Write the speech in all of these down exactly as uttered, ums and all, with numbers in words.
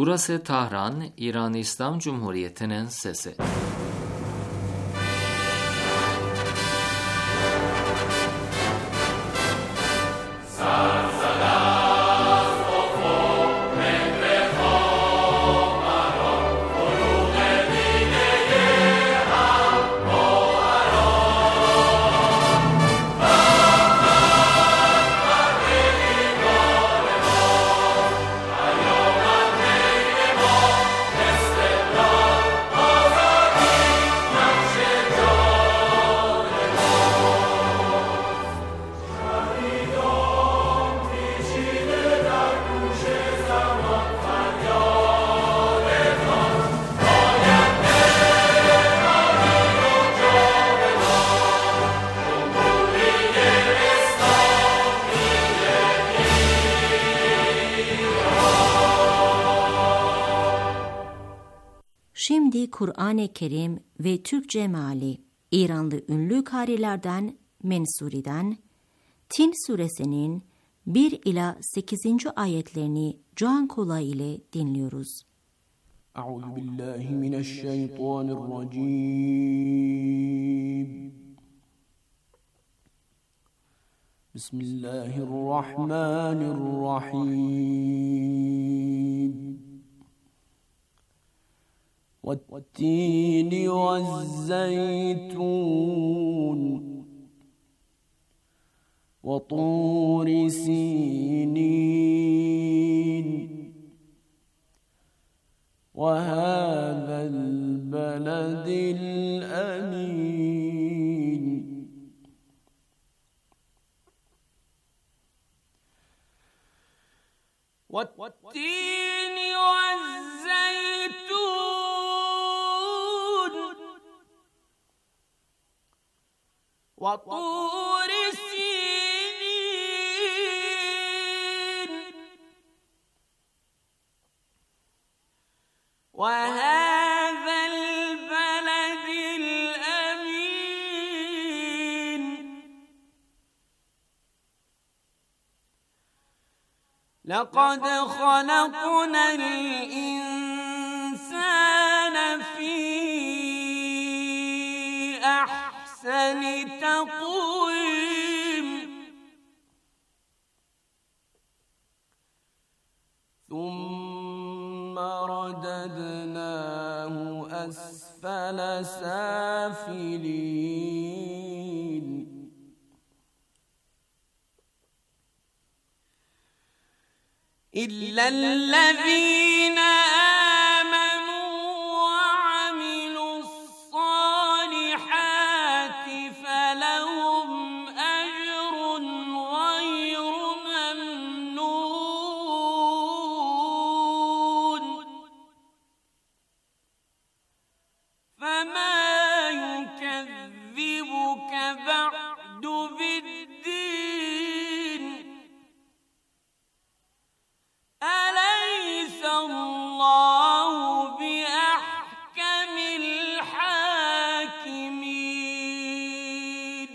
Burası Tahran, İran İslam Cumhuriyeti'nin sesi. Şimdi Kur'an-ı Kerim ve Türkçe meali, İranlı ünlü karilerden Mensuri'den Tin suresinin bir ila sekizinci ayetlerini can kulağı ile dinliyoruz. Euzubillahimineşşeytanirracim. Bismillahirrahmanirrahim. وَالتِّينِ وَالزَّيْتُونِ وَطُورِ سِينِينَ وَهَذَا الْبَلَدِ الْأَمِينِ وَالتِّينِ وَالزَّيْتُونِ وَطُورِ سِينِينَ وَهَذَا الْبَلَدِ الْأَمِينِ لَقَدْ خَلَقْنَا الْإِنسَانَ فِي أَحْسَنِ تَقْوِيمٍ ثُمَّ رَدَدْنَاهُ أَسْفَلَ سَافِلِينَ إِلَّا الَّذِينَ آمَنُوا وَعَمِلُوا الصَّالِحَاتِ فَلَهُمْ أَجْرٌ غَيْرُ مَمْنُونٍ فَمَا يُكَذِّبُكَ بَعْدُ بِالدِّينِ أَلَيْسَ اللَّهُ بِأَحْكَمِ الْحَاكِمِينَ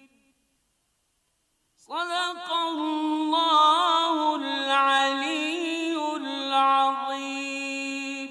صَدَقَ اللّٰهُ الْعَلِيُّ الْعَظِيمُ.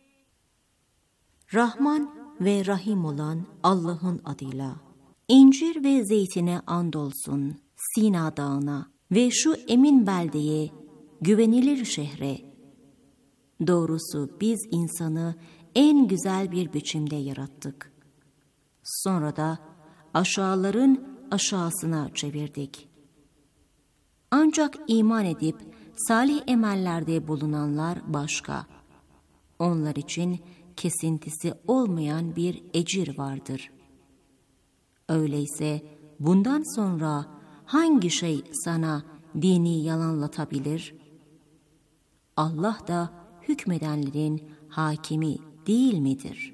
Rahman ve Rahim olan Allah'ın adıyla. İncir ve zeytine andolsun, Sina dağına ve şu emin beldeye, güvenilir şehre. Doğrusu biz insanı en güzel bir biçimde yarattık. Sonra da aşağıların aşağısına çevirdik. Ancak iman edip salih emellerde bulunanlar başka. Onlar için kesintisi olmayan bir ecir vardır. Öyleyse bundan sonra hangi şey sana dini yalanlatabilir? Allah da hükmedenlerin hakimi değil midir?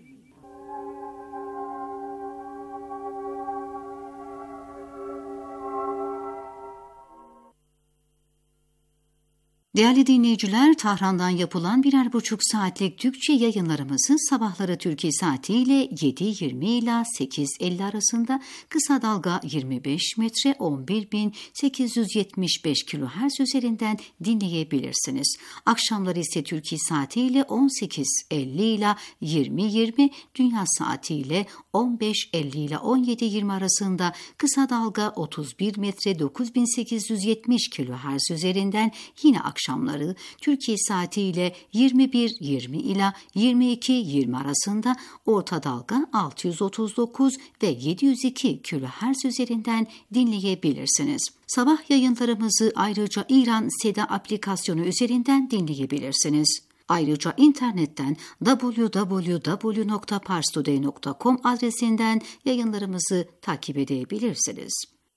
Değerli dinleyiciler, Tahran'dan yapılan birer buçuk saatlik Türkçe yayınlarımızı sabahları Türkiye saatiyle yedi yirmi ila sekiz elli arasında kısa dalga yirmi beş metre on bir bin sekiz yüz yetmiş beş kilohertz üzerinden dinleyebilirsiniz. Akşamları ise Türkiye saatiyle on sekiz elli ila yirmi yirmi, dünya saatiyle on beş elli ila on yedi yirmi arasında kısa dalga otuz bir metre dokuz bin sekiz yüz yetmiş kilohertz üzerinden yine akşamları Türkiye saatiyle yirmi bir yirmi ila yirmi iki yirmi arasında orta dalga altı yüz otuz dokuz ve yedi yüz iki kilohertz üzerinden dinleyebilirsiniz. Sabah yayınlarımızı ayrıca İran Seda aplikasyonu üzerinden dinleyebilirsiniz. Ayrıca internetten double-u double-u double-u nokta parstoday nokta com adresinden yayınlarımızı takip edebilirsiniz.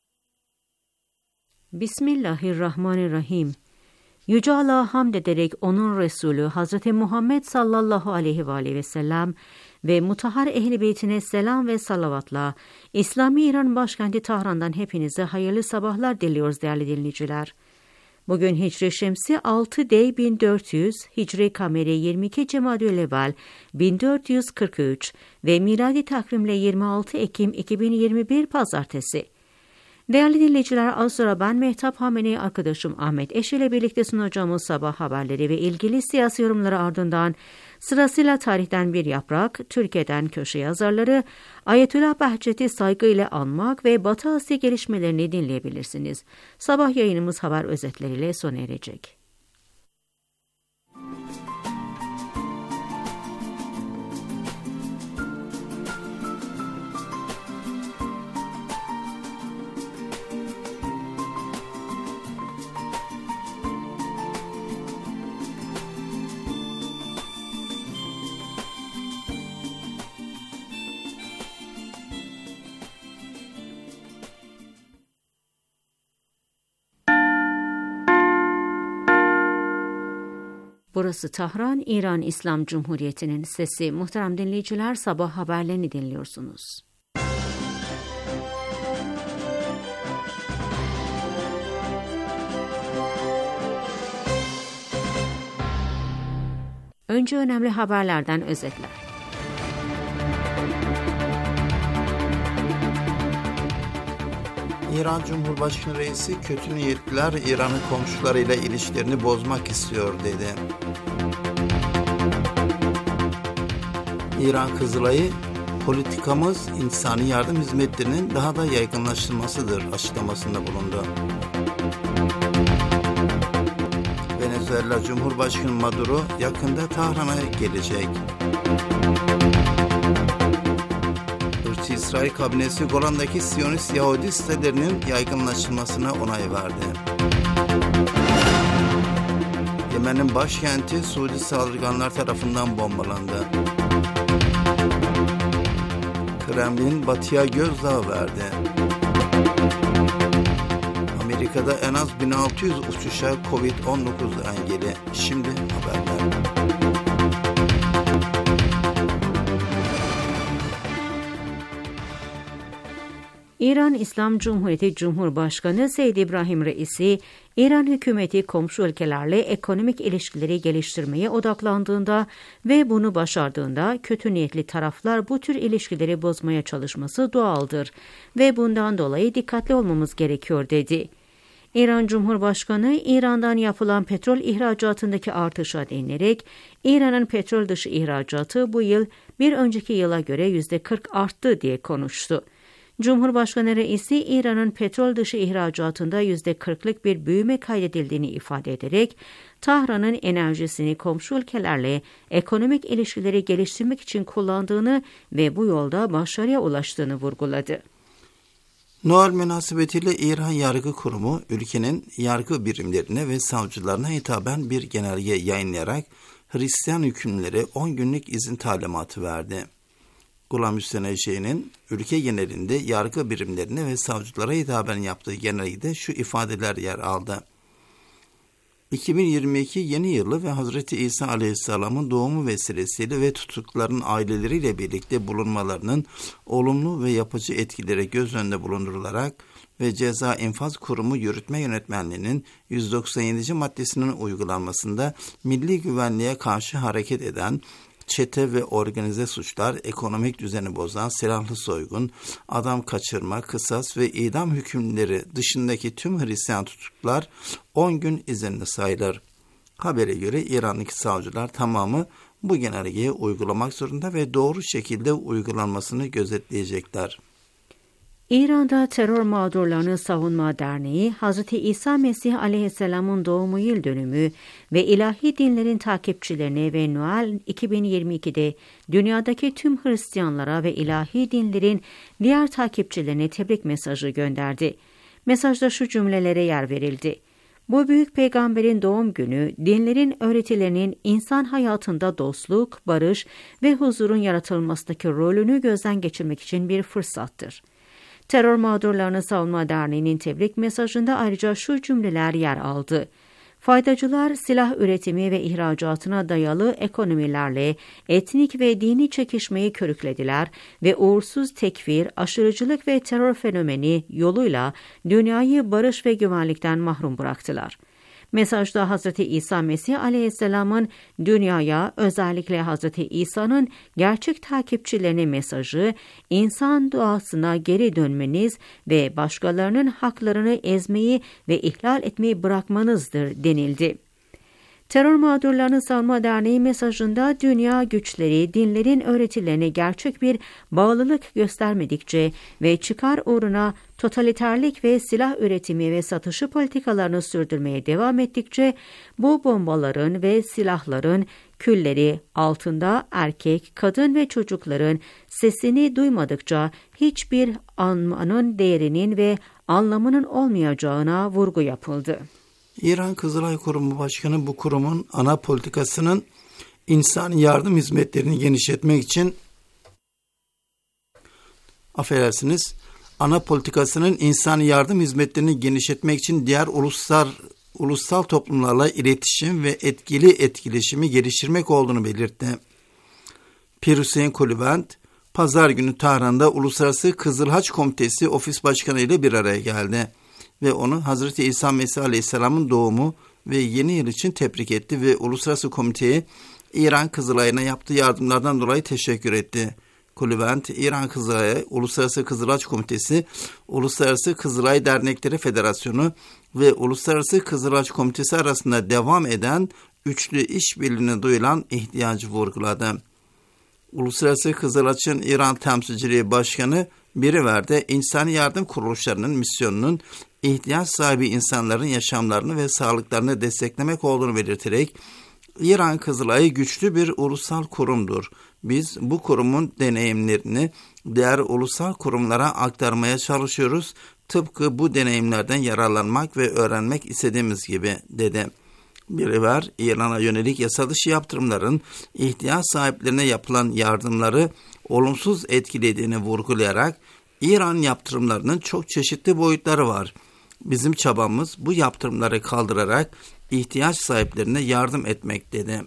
Bismillahirrahmanirrahim. Yüce Allah'a hamd ederek onun Resulü Hazreti Muhammed sallallahu aleyhi ve aleyhi ve sellem ve mutahhar ehl-i beytine selam ve salavatla İslami İran başkenti Tahran'dan hepinize hayırlı sabahlar diliyoruz değerli dinleyiciler. Bugün Hicri Şemsi altı Dey bin dört yüz, Hicri Kameri yirmi iki Cemadü'l-Evvel bin dört yüz kırk üç ve miladi takvimle yirmi altı Ekim iki bin yirmi bir Pazartesi. Değerli dinleyiciler, az sonra ben Mehtap Hamene, arkadaşım Ahmet Eş ile birlikte sunacağımız sabah haberleri ve ilgili siyasi yorumları ardından sırasıyla tarihten bir yaprak, Türkiye'den köşe yazarları, Ayetullah Behçet'i saygıyla anmak ve Batı Asya gelişmelerini dinleyebilirsiniz. Sabah yayınımız haber özetleriyle sona erecek. Burası Tahran, İran İslam Cumhuriyeti'nin sesi. Muhterem dinleyiciler, sabah haberlerini dinliyorsunuz. Önce önemli haberlerden özetler. İran Cumhurbaşkanı Reisi, kötü niyetliler İran'ın komşularıyla ilişkilerini bozmak istiyor dedi. İran Kızılay'ı, politikamız insani yardım hizmetlerinin daha da yaygınlaştırmasıdır açıklamasında bulundu. Venezuela Cumhurbaşkanı Maduro yakında Tahran'a gelecek. İsrail kabinesi Golan'daki Siyonist Yahudi sitelerinin yaygınlaştırmasına onay verdi. Yemen'in başkenti Suudi saldırganlar tarafından bombalandı. Kremlin Batı'ya gözdağı verdi. Amerika'da en az bin altı yüz uçuşa kovid on dokuz engeli. Şimdi haberler. İran İslam Cumhuriyeti Cumhurbaşkanı Seyyid İbrahim Reisi, İran hükümeti komşu ülkelerle ekonomik ilişkileri geliştirmeye odaklandığında ve bunu başardığında kötü niyetli taraflar bu tür ilişkileri bozmaya çalışması doğaldır ve bundan dolayı dikkatli olmamız gerekiyor dedi. İran Cumhurbaşkanı, İran'dan yapılan petrol ihracatındaki artışa değinerek, İran'ın petrol dışı ihracatı bu yıl bir önceki yıla göre yüzde kırk arttı diye konuştu. Cumhurbaşkanı Reisi, İran'ın petrol dışı ihracatında yüzde kırklık bir büyüme kaydedildiğini ifade ederek, Tahran'ın enerjisini komşu ülkelerle ekonomik ilişkileri geliştirmek için kullandığını ve bu yolda başarıya ulaştığını vurguladı. Noel münasebetiyle İran Yargı Kurumu, ülkenin yargı birimlerine ve savcılarına hitaben bir genelge yayınlayarak Hristiyan hükümlülere on günlük izin talimatı verdi. Gulam Müsteneceği'nin ülke genelinde yargı birimlerine ve savcılara hitaben yaptığı genelgede şu ifadeler yer aldı. iki bin yirmi iki yeni yılı ve Hazreti İsa Aleyhisselam'ın doğumu vesilesiyle ve tutukluların aileleriyle birlikte bulunmalarının olumlu ve yapıcı etkileri göz önünde bulundurularak ve Ceza İnfaz Kurumu Yürütme Yönetmenliği'nin yüz doksan yedinci maddesinin uygulanmasında milli güvenliğe karşı hareket eden çete ve organize suçlar, ekonomik düzeni bozan, silahlı soygun, adam kaçırma, kısas ve idam hükümleri dışındaki tüm Hristiyan tutuklular on gün izinli sayılır. Habere göre İran'daki savcılar tamamı bu genelgeyi uygulamak zorunda ve doğru şekilde uygulanmasını gözetleyecekler. İran'da Terör Mağdurlarını Savunma Derneği, Hazreti İsa Mesih Aleyhisselam'ın doğumu yıl dönümü ve ilahi dinlerin takipçilerine ve Noel iki bin yirmi ikide dünyadaki tüm Hristiyanlara ve ilahi dinlerin diğer takipçilerine tebrik mesajı gönderdi. Mesajda şu cümlelere yer verildi. Bu büyük peygamberin doğum günü, dinlerin öğretilerinin insan hayatında dostluk, barış ve huzurun yaratılmasındaki rolünü gözden geçirmek için bir fırsattır. Terör Mağdurlarını Savunma Derneği'nin tebrik mesajında ayrıca şu cümleler yer aldı. Faydacılar silah üretimi ve ihracatına dayalı ekonomilerle etnik ve dini çekişmeyi körüklediler ve uğursuz tekfir, aşırıcılık ve terör fenomeni yoluyla dünyayı barış ve güvenlikten mahrum bıraktılar. Mesajda Hazreti İsa Mesih Aleyhisselam'ın dünyaya, özellikle Hazreti İsa'nın gerçek takipçilerine mesajı, insan doğasına geri dönmeniz ve başkalarının haklarını ezmeyi ve ihlal etmeyi bırakmanızdır denildi. Terör Mağdurlarını Savunma Derneği mesajında dünya güçleri dinlerin öğretilerine gerçek bir bağlılık göstermedikçe ve çıkar uğruna totaliterlik ve silah üretimi ve satışı politikalarını sürdürmeye devam ettikçe bu bombaların ve silahların külleri altında erkek, kadın ve çocukların sesini duymadıkça hiçbir anmanın değerinin ve anlamının olmayacağına vurgu yapıldı. İran Kızılay Kurumu Başkanı bu kurumun ana politikasının insani yardım hizmetlerini genişletmek için affedersiniz, ana politikasının insani yardım hizmetlerini genişletmek için diğer uluslar, ulusal toplumlarla iletişim ve etkili etkileşimi geliştirmek olduğunu belirtti. Pir Hüseyin Kulübent, Pazar günü Tahran'da Uluslararası Kızıl Haç Komitesi Ofis Başkanı ile bir araya geldi ve onu Hazreti İsa Mesih Aleyhisselam'ın doğumu ve yeni yıl için tebrik etti ve Uluslararası Komite'ye İran Kızılay'ına yaptığı yardımlardan dolayı teşekkür etti. Kulübent, İran Kızılay'a, Uluslararası Kızılaç Komitesi, Uluslararası Kızılay Dernekleri Federasyonu ve Uluslararası Kızılaç Komitesi arasında devam eden üçlü işbirliğine duyulan ihtiyacı vurguladı. Uluslararası Kızılaç'ın İran Temsilciliği Başkanı Biriver'de insani yardım kuruluşlarının misyonunun ihtiyaç sahibi insanların yaşamlarını ve sağlıklarını desteklemek olduğunu belirterek, İran Kızılayı güçlü bir ulusal kurumdur. Biz bu kurumun deneyimlerini diğer ulusal kurumlara aktarmaya çalışıyoruz. Tıpkı bu deneyimlerden yararlanmak ve öğrenmek istediğimiz gibi, dedi. Biriver, İran'a yönelik yasa dışı yaptırımların ihtiyaç sahiplerine yapılan yardımları olumsuz etkilediğini vurgulayarak, İran yaptırımlarının çok çeşitli boyutları var. Bizim çabamız bu yaptırımları kaldırarak ihtiyaç sahiplerine yardım etmek, dedi.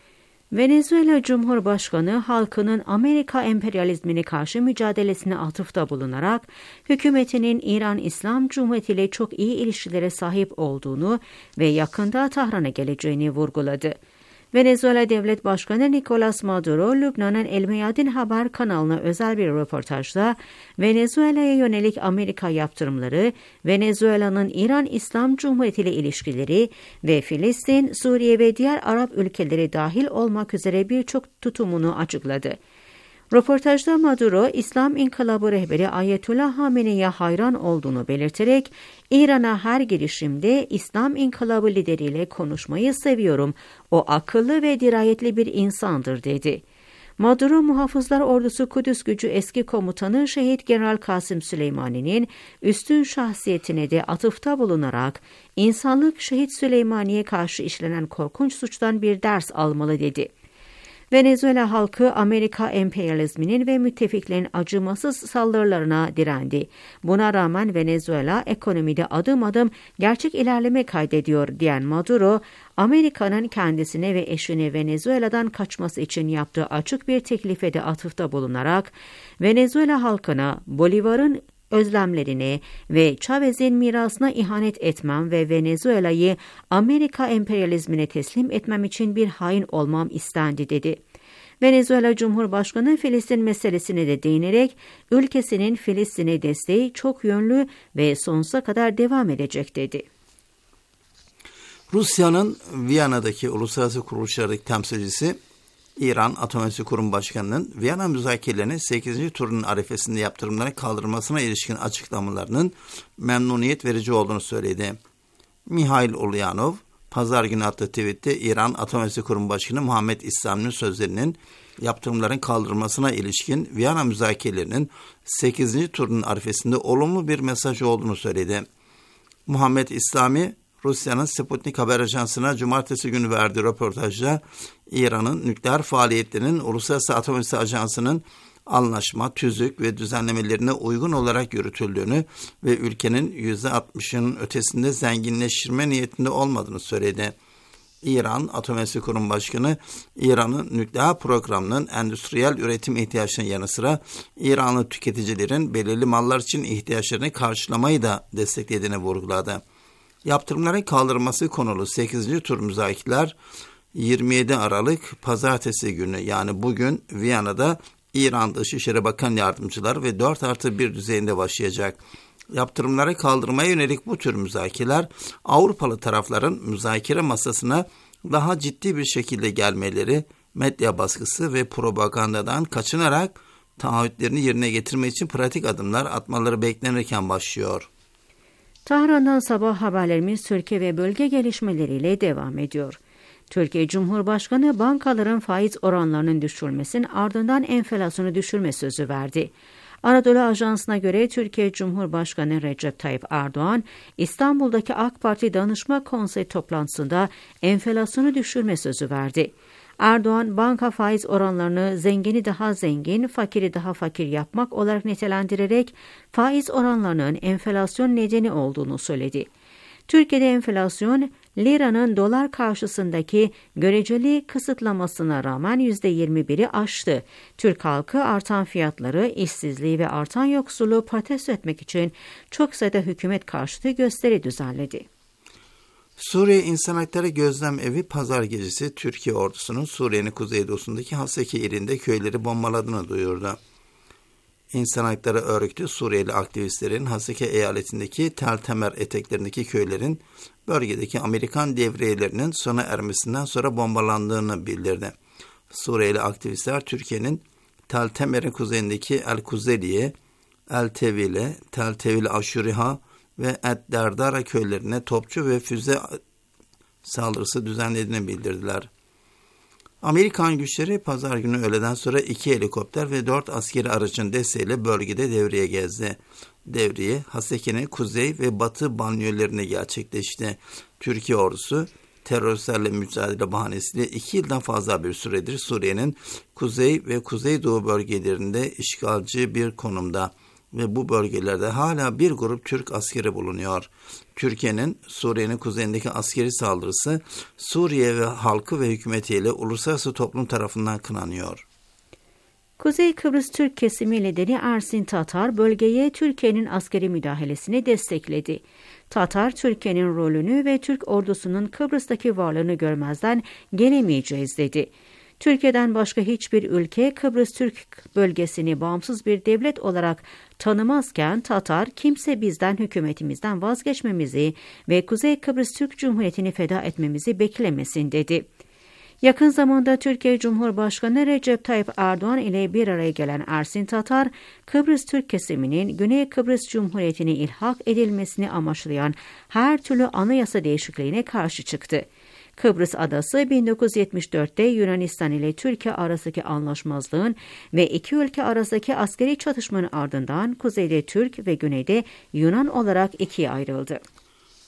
Venezuela Cumhurbaşkanı halkının Amerika emperyalizmine karşı mücadelesine atıfta bulunarak hükümetinin İran İslam Cumhuriyeti ile çok iyi ilişkilere sahip olduğunu ve yakında Tahran'a geleceğini vurguladı. Venezuela Devlet Başkanı Nicolas Maduro, Lübnan'ın El Meyadin Haber kanalına özel bir röportajda Venezuela'ya yönelik Amerika yaptırımları, Venezuela'nın İran İslam Cumhuriyeti ile ilişkileri ve Filistin, Suriye ve diğer Arap ülkeleri dahil olmak üzere birçok tutumunu açıkladı. Röportajda Maduro, İslam İnkılabı rehberi Ayetullah Hamene'ye hayran olduğunu belirterek, İran'a her girişimde İslam İnkılabı lideriyle konuşmayı seviyorum, o akıllı ve dirayetli bir insandır, dedi. Maduro, Muhafızlar Ordusu Kudüs Gücü eski komutanı Şehit General Kasım Süleymani'nin üstün şahsiyetine de atıfta bulunarak, insanlık Şehit Süleymani'ye karşı işlenen korkunç suçtan bir ders almalı, dedi. Venezuela halkı Amerika emperyalizminin ve müttefiklerin acımasız saldırılarına direndi. Buna rağmen Venezuela ekonomide adım adım gerçek ilerleme kaydediyor diyen Maduro, Amerika'nın kendisine ve eşine Venezuela'dan kaçması için yaptığı açık bir teklife de atıfta bulunarak, Venezuela halkına Bolivar'ın özlemlerine ve Chavez'in mirasına ihanet etmem ve Venezuela'yı Amerika emperyalizmine teslim etmem için bir hain olmam istendi dedi. Venezuela Cumhurbaşkanı Filistin meselesine de değinerek ülkesinin Filistin'e desteği çok yönlü ve sonsuza kadar devam edecek dedi. Rusya'nın Viyana'daki uluslararası kuruluşlardaki temsilcisi İran Atom Enerjisi Kurumu Başkanı'nın Viyana müzakerelerinin sekizinci turunun arifesinde yaptırımların kaldırılmasına ilişkin açıklamalarının memnuniyet verici olduğunu söyledi. Mihail Ulyanov, Pazar günü attığı tweette İran Atom Enerjisi Kurumu Başkanı Muhammed İslami'nin sözlerinin yaptırımların kaldırılmasına ilişkin Viyana müzakerelerinin sekizinci turunun arifesinde olumlu bir mesaj olduğunu söyledi. Muhammed İslami, Rusya'nın Sputnik Haber Ajansı'na cumartesi günü verdiği röportajda İran'ın nükleer faaliyetlerinin Uluslararası Atom Enerjisi Ajansı'nın anlaşma, tüzük ve düzenlemelerine uygun olarak yürütüldüğünü ve ülkenin yüzde altmışının ötesinde zenginleştirme niyetinde olmadığını söyledi. İran Atom Enerjisi Kurumu Başkanı, İran'ın nükleer programının endüstriyel üretim ihtiyaçlarının yanı sıra İranlı tüketicilerin belirli mallar için ihtiyaçlarını karşılamayı da desteklediğini vurguladı. Yaptırımların kaldırılması konulu sekizinci tur müzakereler yirmi yedi Aralık Pazartesi günü yani bugün Viyana'da İran Dışişleri Bakan Yardımcıları ve dört artı bir düzeyinde başlayacak. Yaptırımları kaldırmaya yönelik bu tür müzakereler Avrupalı tarafların müzakere masasına daha ciddi bir şekilde gelmeleri, medya baskısı ve propagandadan kaçınarak taahhütlerini yerine getirmek için pratik adımlar atmaları beklenirken başlıyor. Tahran'dan sabah haberlerimiz Türkiye ve bölge gelişmeleriyle devam ediyor. Türkiye Cumhurbaşkanı bankaların faiz oranlarının düşürülmesinin ardından enflasyonu düşürme sözü verdi. Anadolu Ajansı'na göre Türkiye Cumhurbaşkanı Recep Tayyip Erdoğan, İstanbul'daki AK Parti Danışma Konseyi toplantısında enflasyonu düşürme sözü verdi. Erdoğan, banka faiz oranlarını zengini daha zengin, fakiri daha fakir yapmak olarak nitelendirerek faiz oranlarının enflasyon nedeni olduğunu söyledi. Türkiye'de enflasyon, liranın dolar karşısındaki göreceli kısıtlamasına rağmen yüzde yirmi biri aştı. Türk halkı artan fiyatları, işsizliği ve artan yoksulluğu protesto etmek için çok sayıda hükümet karşıtı gösteri düzenledi. Suriye İnsan Hakları Gözlem Evi pazar gecesi Türkiye ordusunun Suriye'nin kuzeydoğusundaki Haseki ilinde köyleri bombaladığını duyurdu. İnsan Hakları Örgütü Suriyeli aktivistlerin Haseki eyaletindeki Tel Temer eteklerindeki köylerin bölgedeki Amerikan devriyelerinin sona ermesinden sonra bombalandığını bildirdi. Suriyeli aktivistler Türkiye'nin Tel Temer'in kuzeyindeki El Kuzeliye, El Tevile, Tel Tevil Aşuriha ve Et Derdara köylerine topçu ve füze saldırısı düzenlediğini bildirdiler. Amerikan güçleri pazar günü öğleden sonra iki helikopter ve dört askeri aracın desteğiyle bölgede devriye gezdi. Devriye, Haseki'nin kuzey ve batı banliyölerine gerçekleşti. Türkiye ordusu, teröristlerle mücadele bahanesiyle iki yıldan fazla bir süredir Suriye'nin kuzey ve kuzeydoğu bölgelerinde işgalci bir konumda ve bu bölgelerde hala bir grup Türk askeri bulunuyor. Türkiye'nin Suriye'nin kuzeyindeki askeri saldırısı Suriye ve halkı ve hükümetiyle uluslararası toplum tarafından kınanıyor. Kuzey Kıbrıs Türk kesimi lideri Ersin Tatar bölgeye Türkiye'nin askeri müdahalesini destekledi. Tatar, Türkiye'nin rolünü ve Türk ordusunun Kıbrıs'taki varlığını görmezden gelemeyeceğiz dedi. Türkiye'den başka hiçbir ülke Kıbrıs Türk bölgesini bağımsız bir devlet olarak tanımazken Tatar, kimse bizden hükümetimizden vazgeçmemizi ve Kuzey Kıbrıs Türk Cumhuriyeti'ni feda etmemizi beklemesin dedi. Yakın zamanda Türkiye Cumhurbaşkanı Recep Tayyip Erdoğan ile bir araya gelen Ersin Tatar, Kıbrıs Türk kesiminin Güney Kıbrıs Cumhuriyeti'ne ilhak edilmesini amaçlayan her türlü anayasa değişikliğine karşı çıktı. Kıbrıs Adası bin dokuz yüz yetmiş dörtte Yunanistan ile Türkiye arasındaki anlaşmazlığın ve iki ülke arasındaki askeri çatışmanın ardından kuzeyde Türk ve güneyde Yunan olarak ikiye ayrıldı.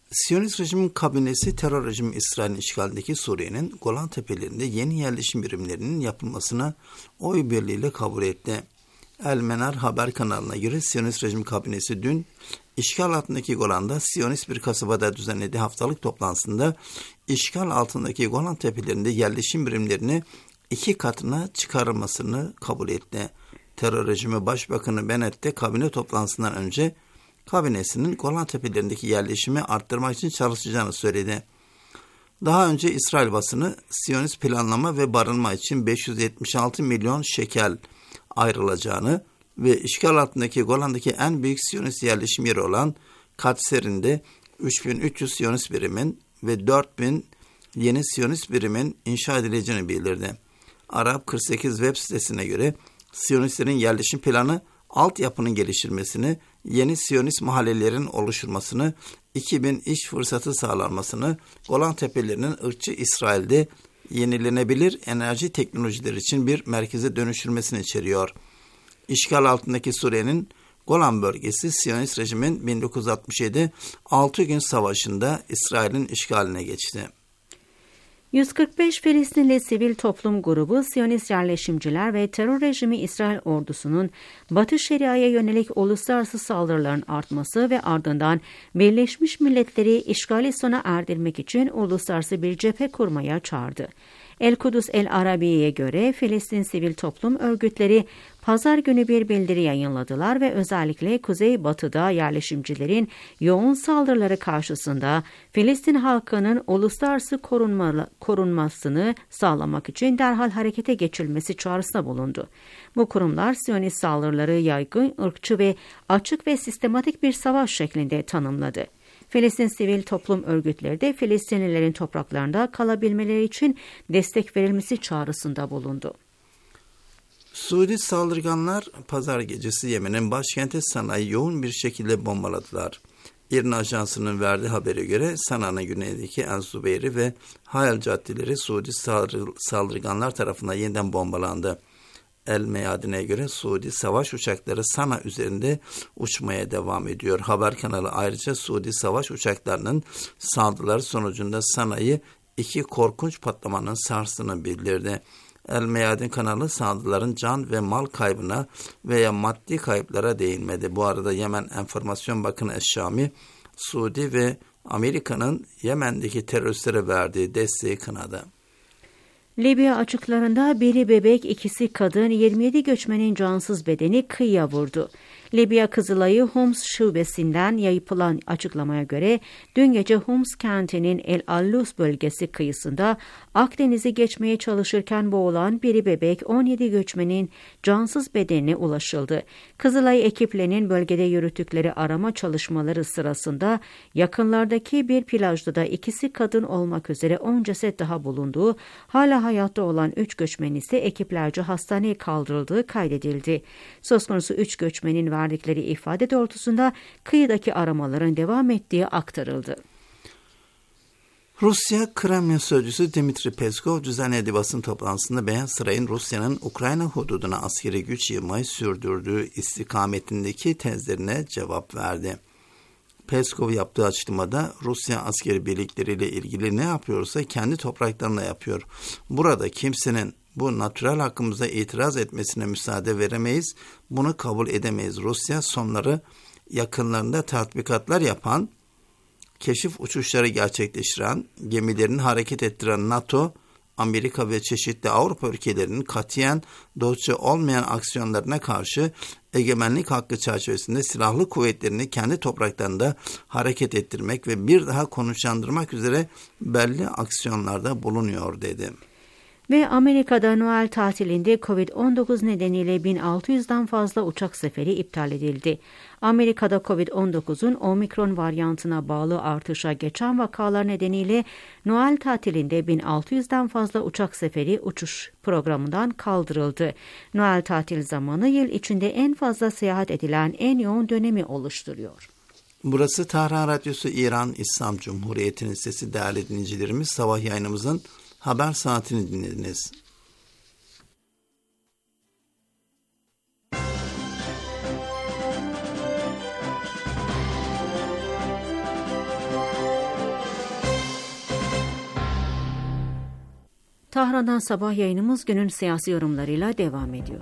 Siyonist rejimin kabinesi terör rejimi İsrail'in işgalindeki Suriye'nin Golan Tepelerinde yeni yerleşim birimlerinin yapılmasına oy birliğiyle kabul etti. El Menar haber kanalına göre Siyonist rejim kabinesi dün işgal altındaki Golan'da Siyonist bir kasabada düzenlediği haftalık toplantısında işgal altındaki Golan Tepelerinde yerleşim birimlerini iki katına çıkarılmasını kabul etti. Terör rejimi Başbakanı Bennett de kabine toplantısından önce kabinesinin Golan Tepelerindeki yerleşimi arttırmak için çalışacağını söyledi. Daha önce İsrail basını Siyonist planlama ve barınma için beş yüz yetmiş altı milyon şekel ayrılacağını ve işgal altındaki Golan'daki en büyük Siyonist yerleşim yeri olan Katserin'de üç bin üç yüz Siyonist birimin ve dört bin yeni Siyonist birimin inşa edileceğini bildirdi. Arap kırk sekiz web sitesine göre Siyonistlerin yerleşim planı altyapının geliştirilmesini, yeni Siyonist mahallelerin oluşturmasını, iki bin iş fırsatı sağlanmasını, Golan Tepelerinin ırkçı İsrail'de yenilenebilir enerji teknolojileri için bir merkeze dönüştürmesini içeriyor. İşgal altındaki Suriye'nin Golan bölgesi Siyonist rejimin bin dokuz yüz altmış yedi altı gün savaşında İsrail'in işgaline geçti. yüz kırk beş Filistinli sivil toplum grubu, Siyonist yerleşimciler ve terör rejimi İsrail ordusunun Batı Şeria'ya yönelik uluslararası saldırıların artması ve ardından Birleşmiş Milletleri işgali sona erdirmek için uluslararası bir cephe kurmaya çağırdı. El Kudüs El Arabiye'ye göre Filistin sivil toplum örgütleri pazar günü bir bildiri yayınladılar ve özellikle Kuzeybatı'da yerleşimcilerin yoğun saldırıları karşısında Filistin halkının uluslararası korunma, korunmasını sağlamak için derhal harekete geçilmesi çağrısında bulundu. Bu kurumlar Siyonist saldırıları yaygın, ırkçı ve açık ve sistematik bir savaş şeklinde tanımladı. Filistin sivil toplum örgütleri de Filistinlilerin topraklarında kalabilmeleri için destek verilmesi çağrısında bulundu. Suudi saldırganlar pazar gecesi Yemen'in başkenti Sana'yı yoğun bir şekilde bombaladılar. İRNA Ajansı'nın verdiği habere göre Sana'nın güneyindeki El Zubeyri ve Hayal caddeleri Suudi saldırganlar tarafından yeniden bombalandı. El Meyadin'e göre Suudi savaş uçakları Sana üzerinde uçmaya devam ediyor. Haber kanalı ayrıca Suudi savaş uçaklarının saldırıları sonucunda Sana'yı iki korkunç patlamanın sarstığını bildirdi. El Meyadin kanalı saldırıların can ve mal kaybına veya maddi kayıplara değinmedi. Bu arada Yemen Enformasyon Bakanı Eşşami, Suudi ve Amerika'nın Yemen'deki teröristlere verdiği desteği kınadı. Libya açıklarında biri bebek, ikisi kadın, yirmi yedi göçmenin cansız bedeni kıyıya vurdu. Libya Kızılay'ı Homs şubesinden yapılan açıklamaya göre dün gece Homs kentinin El Allus bölgesi kıyısında Akdeniz'i geçmeye çalışırken boğulan biri bebek on yedi göçmenin cansız bedenine ulaşıldı. Kızılay ekiplerinin bölgede yürüttükleri arama çalışmaları sırasında yakınlardaki bir plajda da ikisi kadın olmak üzere on ceset daha bulunduğu, hala hayatta olan üç göçmen ise ekiplerce hastaneye kaldırıldığı kaydedildi. Söz konusu üç göçmenin verdikleri ifade doğrultusunda kıyıdaki aramaların devam ettiği aktarıldı. Rusya Kremlin sözcüsü Dmitri Peskov düzenlediği basın toplantısında Beyaz Saray'ın Rusya'nın Ukrayna hududuna askeri güç yığmayı sürdürdüğü istikametindeki tezlerine cevap verdi. Peskov yaptığı açıklamada Rusya askeri birlikleriyle ilgili ne yapıyorsa kendi topraklarına yapıyor. Burada kimsenin bu natürel hakkımıza itiraz etmesine müsaade veremeyiz, bunu kabul edemeyiz. Rusya sonları yakınlarında tatbikatlar yapan, keşif uçuşları gerçekleştiren, gemilerini hareket ettiren NATO, Amerika ve çeşitli Avrupa ülkelerinin katiyen dostça olmayan aksiyonlarına karşı egemenlik hakkı çerçevesinde silahlı kuvvetlerini kendi topraklarında hareket ettirmek ve bir daha konuşlandırmak üzere belli aksiyonlarda bulunuyor dedi. Ve Amerika'da Noel tatilinde kovid on dokuz nedeniyle bin altı yüzden fazla uçak seferi iptal edildi. Amerika'da kovid on dokuzun omikron varyantına bağlı artışa geçen vakalar nedeniyle Noel tatilinde bin altı yüzden fazla uçak seferi uçuş programından kaldırıldı. Noel tatil zamanı yıl içinde en fazla seyahat edilen en yoğun dönemi oluşturuyor. Burası Tahran Radyosu İran İslam Cumhuriyeti'nin sesi. Değerli dinleyicilerimiz, sabah yayınımızın haber saatini dinlediniz. Tahran'dan sabah yayınımız günün siyasi yorumlarıyla devam ediyor.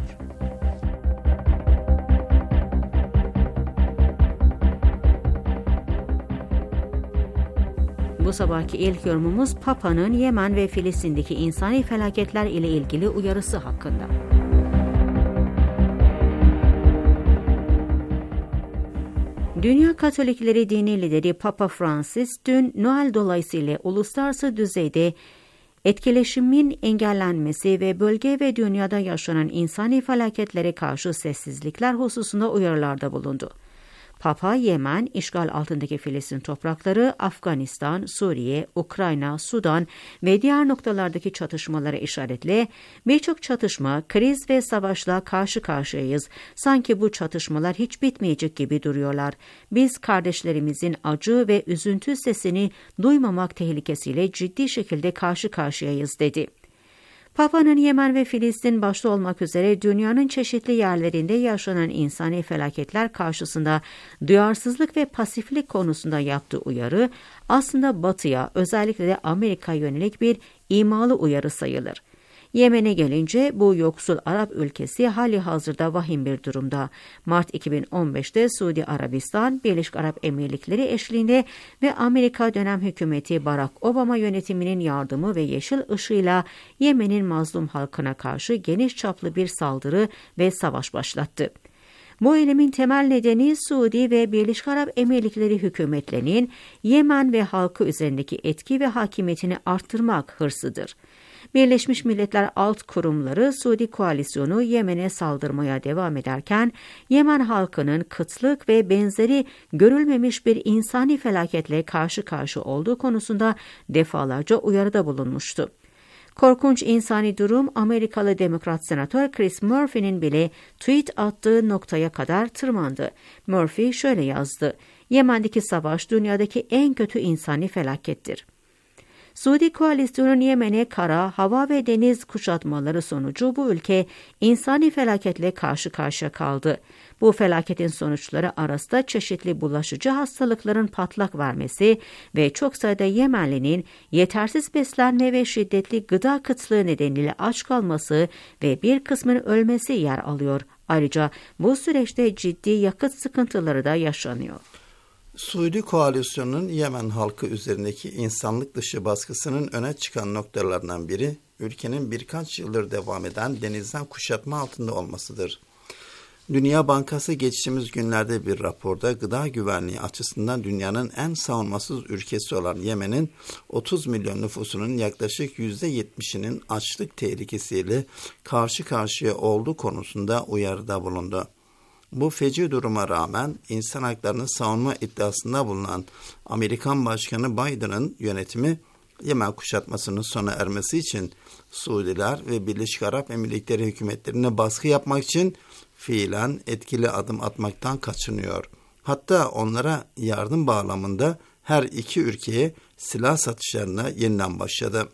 Bu sabahki ilk yorumumuz Papa'nın Yemen ve Filistin'deki insani felaketler ile ilgili uyarısı hakkında. Dünya Katolikleri dini lideri Papa Francis dün Noel dolayısıyla uluslararası düzeyde etkileşimin engellenmesi ve bölge ve dünyada yaşanan insani felaketlere karşı sessizlikler hususunda uyarılarda bulundu. Papa, Yemen, işgal altındaki Filistin toprakları, Afganistan, Suriye, Ukrayna, Sudan ve diğer noktalardaki çatışmalara işaretle birçok çatışma, kriz ve savaşla karşı karşıyayız. Sanki bu çatışmalar hiç bitmeyecek gibi duruyorlar. Biz kardeşlerimizin acı ve üzüntü sesini duymamak tehlikesiyle ciddi şekilde karşı karşıyayız dedi. Papa'nın Yemen ve Filistin başta olmak üzere dünyanın çeşitli yerlerinde yaşanan insani felaketler karşısında duyarsızlık ve pasiflik konusunda yaptığı uyarı aslında Batı'ya, özellikle de Amerika'ya yönelik bir imalı uyarı sayılır. Yemen'e gelince bu yoksul Arap ülkesi hali hazırda vahim bir durumda. Mart iki bin on beşte Suudi Arabistan, Birleşik Arap Emirlikleri eşliğinde ve Amerika dönem hükümeti Barack Obama yönetiminin yardımı ve yeşil ışığıyla Yemen'in mazlum halkına karşı geniş çaplı bir saldırı ve savaş başlattı. Bu eylemin temel nedeni Suudi ve Birleşik Arap Emirlikleri hükümetlerinin Yemen ve halkı üzerindeki etki ve hakimiyetini arttırmak hırsıdır. Birleşmiş Milletler alt kurumları Suudi koalisyonu Yemen'e saldırmaya devam ederken Yemen halkının kıtlık ve benzeri görülmemiş bir insani felaketle karşı karşı olduğu konusunda defalarca uyarıda bulunmuştu. Korkunç insani durum Amerikalı Demokrat Senatör Chris Murphy'nin bile tweet attığı noktaya kadar tırmandı. Murphy şöyle yazdı: Yemen'deki savaş dünyadaki en kötü insani felakettir. Suudi koalisyonun Yemen'e kara, hava ve deniz kuşatmaları sonucu bu ülke insani felaketle karşı karşıya kaldı. Bu felaketin sonuçları arasında çeşitli bulaşıcı hastalıkların patlak vermesi ve çok sayıda Yemenlinin yetersiz beslenme ve şiddetli gıda kıtlığı nedeniyle aç kalması ve bir kısmının ölmesi yer alıyor. Ayrıca bu süreçte ciddi yakıt sıkıntıları da yaşanıyor. Suudi koalisyonunun Yemen halkı üzerindeki insanlık dışı baskısının öne çıkan noktalarından biri, ülkenin birkaç yıldır devam eden denizden kuşatma altında olmasıdır. Dünya Bankası geçtiğimiz günlerde bir raporda gıda güvenliği açısından dünyanın en savunmasız ülkesi olan Yemen'in otuz milyon nüfusunun yaklaşık yüzde yetmişinin açlık tehlikesiyle karşı karşıya olduğu konusunda uyarıda bulundu. Bu feci duruma rağmen insan haklarını savunma iddiasında bulunan Amerikan Başkanı Biden'ın yönetimi Yemen kuşatmasının sona ermesi için Suudiler ve Birleşik Arap Emirlikleri hükümetlerine baskı yapmak için fiilen etkili adım atmaktan kaçınıyor. Hatta onlara yardım bağlamında her iki ülkeye silah satışlarına yeniden başladı.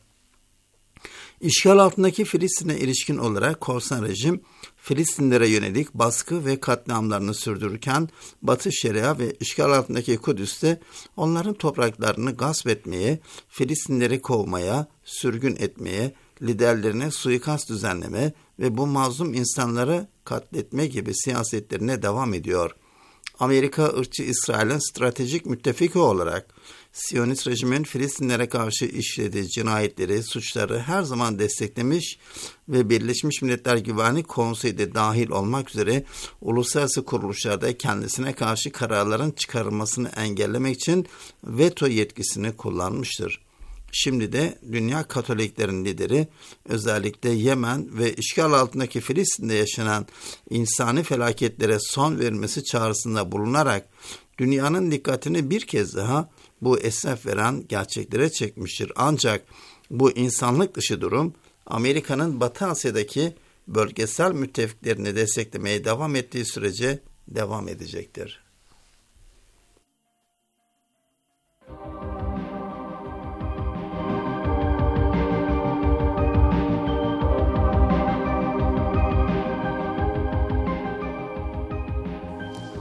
İşgal altındaki Filistin'e ilişkin olarak korsan rejim, Filistinlere yönelik baskı ve katliamlarını sürdürürken Batı Şeria ve işgal altındaki Kudüs'te onların topraklarını gasp etmeye, Filistinleri kovmaya, sürgün etmeye, liderlerine suikast düzenleme ve bu mazlum insanları katletme gibi siyasetlerine devam ediyor. Amerika, ırkçı İsrail'in stratejik müttefiki olarak Siyonist rejimin Filistinlere karşı işlediği cinayetleri, suçları her zaman desteklemiş ve Birleşmiş Milletler Güvenlik Konseyi de dahil olmak üzere uluslararası kuruluşlarda kendisine karşı kararların çıkarılmasını engellemek için veto yetkisini kullanmıştır. Şimdi de Dünya Katoliklerin lideri özellikle Yemen ve işgal altındaki Filistin'de yaşanan insani felaketlere son verilmesi çağrısında bulunarak dünyanın dikkatini bir kez daha bu esef veren gerçeklere çekmiştir. Ancak bu insanlık dışı durum Amerika'nın Batı Asya'daki bölgesel müttefiklerini desteklemeye devam ettiği sürece devam edecektir.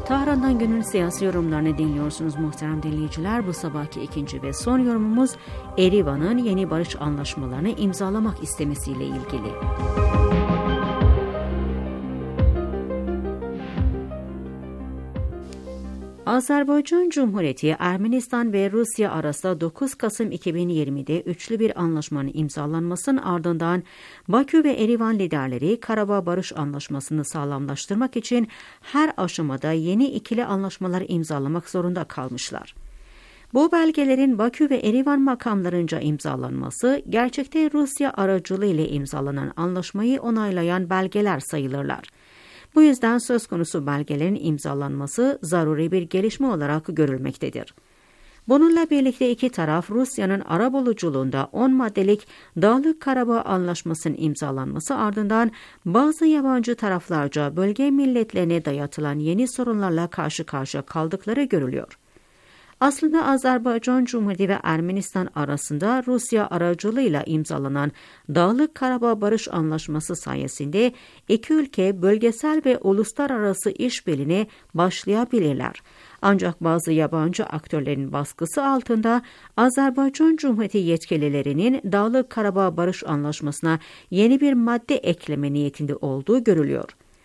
Tahran'dan günün siyasi yorumlarını dinliyorsunuz muhterem dinleyiciler. Bu sabahki ikinci ve son yorumumuz Erivan'ın yeni barış anlaşmalarını imzalamak istemesiyle ilgili. Azerbaycan Cumhuriyeti, Ermenistan ve Rusya arasında dokuz Kasım iki bin yirmide üçlü bir anlaşmanın imzalanmasının ardından Bakü ve Erivan liderleri Karabağ Barış Anlaşması'nı sağlamlaştırmak için her aşamada yeni ikili anlaşmalar imzalamak zorunda kalmışlar. Bu belgelerin Bakü ve Erivan makamlarınca imzalanması, gerçekte Rusya aracılığıyla imzalanan anlaşmayı onaylayan belgeler sayılırlar. Bu yüzden söz konusu belgelerin imzalanması zaruri bir gelişme olarak görülmektedir. Bununla birlikte iki taraf Rusya'nın arabuluculuğunda on maddelik Dağlık Karabağ Anlaşması'nın imzalanması ardından bazı yabancı taraflarca bölge milletlerine dayatılan yeni sorunlarla karşı karşıya kaldıkları görülüyor. Aslında Azerbaycan Cumhuriyeti ve Ermenistan arasında Rusya aracılığıyla imzalanan Dağlık Karabağ Barış Anlaşması sayesinde iki ülke bölgesel ve uluslararası işbirliğine başlayabilirler. Ancak bazı yabancı aktörlerin baskısı altında Azerbaycan Cumhuriyeti yetkililerinin Dağlık Karabağ Barış Anlaşması'na yeni bir madde ekleme niyetinde olduğu görülüyor.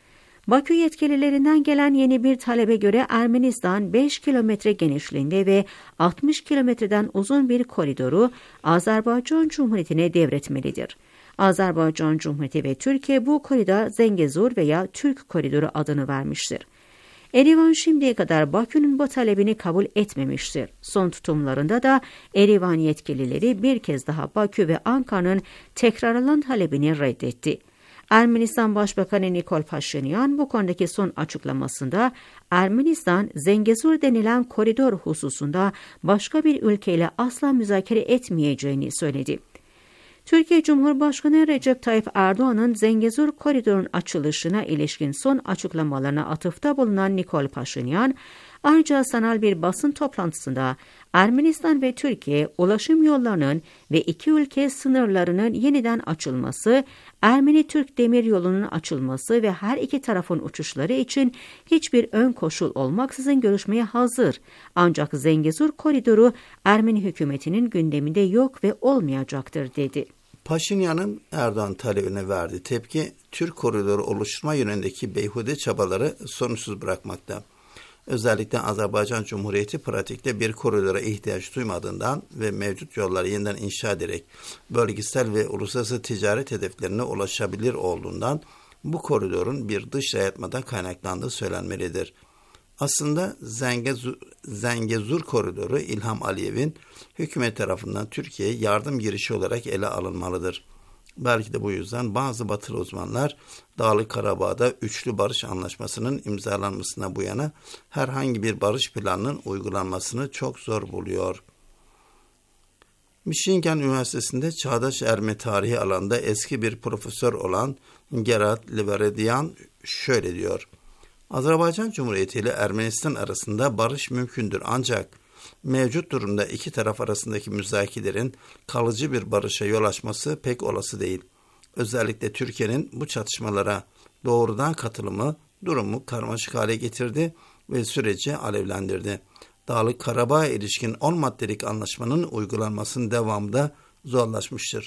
Bakü yetkililerinden gelen yeni bir talebe göre Ermenistan beş kilometre genişliğinde ve altmış kilometreden uzun bir koridoru Azerbaycan Cumhuriyeti'ne devretmelidir. Azerbaycan Cumhuriyeti ve Türkiye bu koridora Zengezur veya Türk Koridoru adını vermiştir. Erivan şimdiye kadar Bakü'nün bu talebini kabul etmemiştir. Son tutumlarında da Erivan yetkilileri bir kez daha Bakü ve Ankara'nın tekrarlanan talebini reddetti. Ermenistan Başbakanı Nikol Paşinyan bu konudaki son açıklamasında Ermenistan, Zengezur denilen koridor hususunda başka bir ülkeyle asla müzakere etmeyeceğini söyledi. Türkiye Cumhurbaşkanı Recep Tayyip Erdoğan'ın Zengezur koridorun açılışına ilişkin son açıklamalarına atıfta bulunan Nikol Paşinyan, ayrıca sanal bir basın toplantısında Ermenistan ve Türkiye ulaşım yollarının ve iki ülke sınırlarının yeniden açılması, Ermeni-Türk demiryolunun açılması ve her iki tarafın uçuşları için hiçbir ön koşul olmaksızın görüşmeye hazır. Ancak Zengezur koridoru Ermeni hükümetinin gündeminde yok ve olmayacaktır dedi. Paşinyan'ın Erdoğan talebine verdiği tepki, Türk koridoru oluşturma yönündeki beyhude çabaları sonuçsuz bırakmakta. Özellikle Azerbaycan Cumhuriyeti pratikte bir koridora ihtiyaç duymadığından ve mevcut yolları yeniden inşa ederek bölgesel ve uluslararası ticaret hedeflerine ulaşabilir olduğundan bu koridorun bir dış dayatmadan kaynaklandığı söylenmelidir. Aslında Zengezur, Zengezur koridoru İlham Aliyev'in hükümet tarafından Türkiye'ye yardım girişi olarak ele alınmalıdır. Belki de bu yüzden bazı batılı uzmanlar Dağlık Karabağ'da üçlü barış anlaşmasının imzalanmasına bu yana herhangi bir barış planının uygulanmasını çok zor buluyor. Michigan Üniversitesi'nde Çağdaş Ermeni Tarihi alanında eski bir profesör olan Gerard Leveredian şöyle diyor: Azerbaycan Cumhuriyeti ile Ermenistan arasında barış mümkündür, ancak mevcut durumda iki taraf arasındaki müzakerelerin kalıcı bir barışa yol açması pek olası değil. Özellikle Türkiye'nin bu çatışmalara doğrudan katılımı durumu karmaşık hale getirdi ve süreci alevlendirdi. Dağlık Karabağ'a ilişkin on maddelik anlaşmanın uygulanmasının devamı da zorlaşmıştır.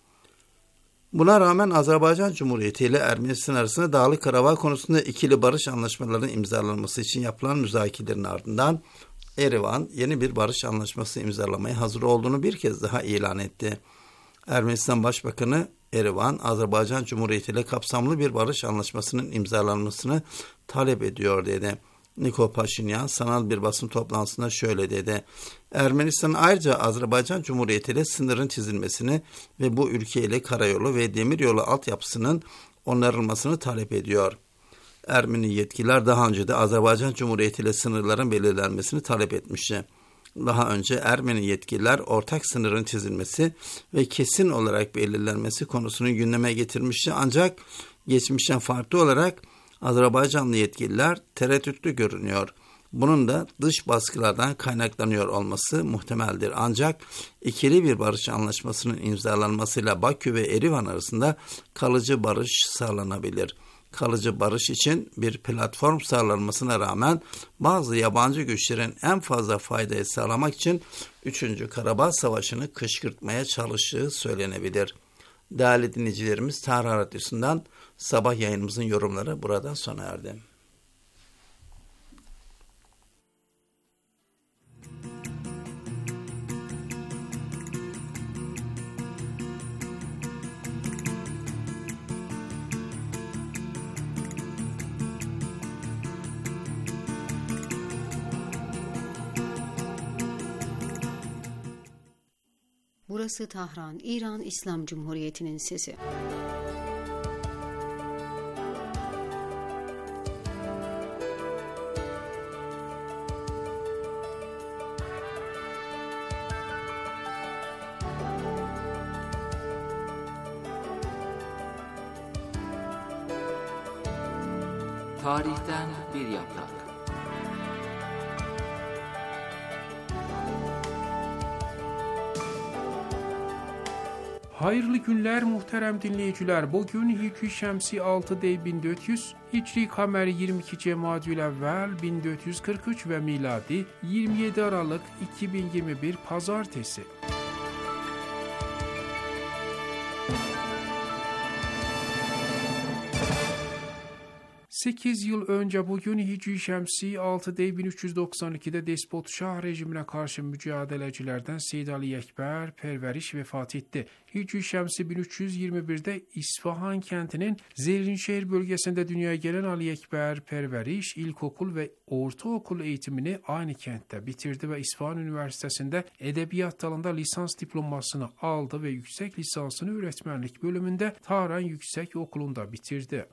Buna rağmen Azerbaycan Cumhuriyeti ile Ermenistan arasında Dağlık Karabağ konusunda ikili barış anlaşmalarının imzalanması için yapılan müzakerelerin ardından Erivan yeni bir barış anlaşması imzalamaya hazır olduğunu bir kez daha ilan etti. Ermenistan Başbakanı Erivan, Azerbaycan Cumhuriyeti ile kapsamlı bir barış anlaşmasının imzalanmasını talep ediyor dedi. Nikol Paşinyan sanal bir basın toplantısında şöyle dedi: Ermenistan ayrıca Azerbaycan Cumhuriyeti ile sınırın çizilmesini ve bu ülke ile karayolu ve demiryolu altyapısının onarılmasını talep ediyor. Ermeni yetkililer daha önce de Azerbaycan Cumhuriyeti ile sınırların belirlenmesini talep etmişti. Daha önce Ermeni yetkililer ortak sınırın çizilmesi ve kesin olarak belirlenmesi konusunu gündeme getirmişti, ancak geçmişten farklı olarak Azerbaycanlı yetkililer tereddütlü görünüyor. Bunun da dış baskılardan kaynaklanıyor olması muhtemeldir. Ancak ikili bir barış anlaşmasının imzalanmasıyla Bakü ve Erivan arasında kalıcı barış sağlanabilir. kalıcı barış için bir platform sağlanmasına rağmen bazı yabancı güçlerin en fazla faydayı sağlamak için üçüncü Karabağ Savaşı'nı kışkırtmaya çalıştığı söylenebilir. Değerli dinleyicilerimiz, Tarih Radyosu'ndan sabah yayınımızın yorumları burada sona erdi. Burası Tahran, İran İslam Cumhuriyeti'nin sesi. Tarihten bir yaprak. Hayırlı günler muhterem dinleyiciler. Bugün Hicri Şemsi altı Dey bin dört yüz, Hicri Kameri yirmi iki Cemadülevvel bin dört yüz kırk üç ve miladi yirmi yedi Aralık iki bin yirmi bir Pazartesi. sekiz yıl önce bugün Hicri Şemsi altı Dey bin üç yüz doksan iki'de Despot Şah rejimine karşı mücadelecilerden Seyyid Ali Ekber Perveriş vefat etti. Hicri Şemsi bin üç yüz yirmi bir'de İsfahan kentinin Zerrinşehir bölgesinde dünyaya gelen Ali Ekber Perveriş ilkokul ve ortaokul eğitimini aynı kentte bitirdi ve İsfahan Üniversitesi'nde edebiyat dalında lisans diplomasını aldı ve yüksek lisansını öğretmenlik bölümünde Tahran Yüksek Okulu'nda bitirdi.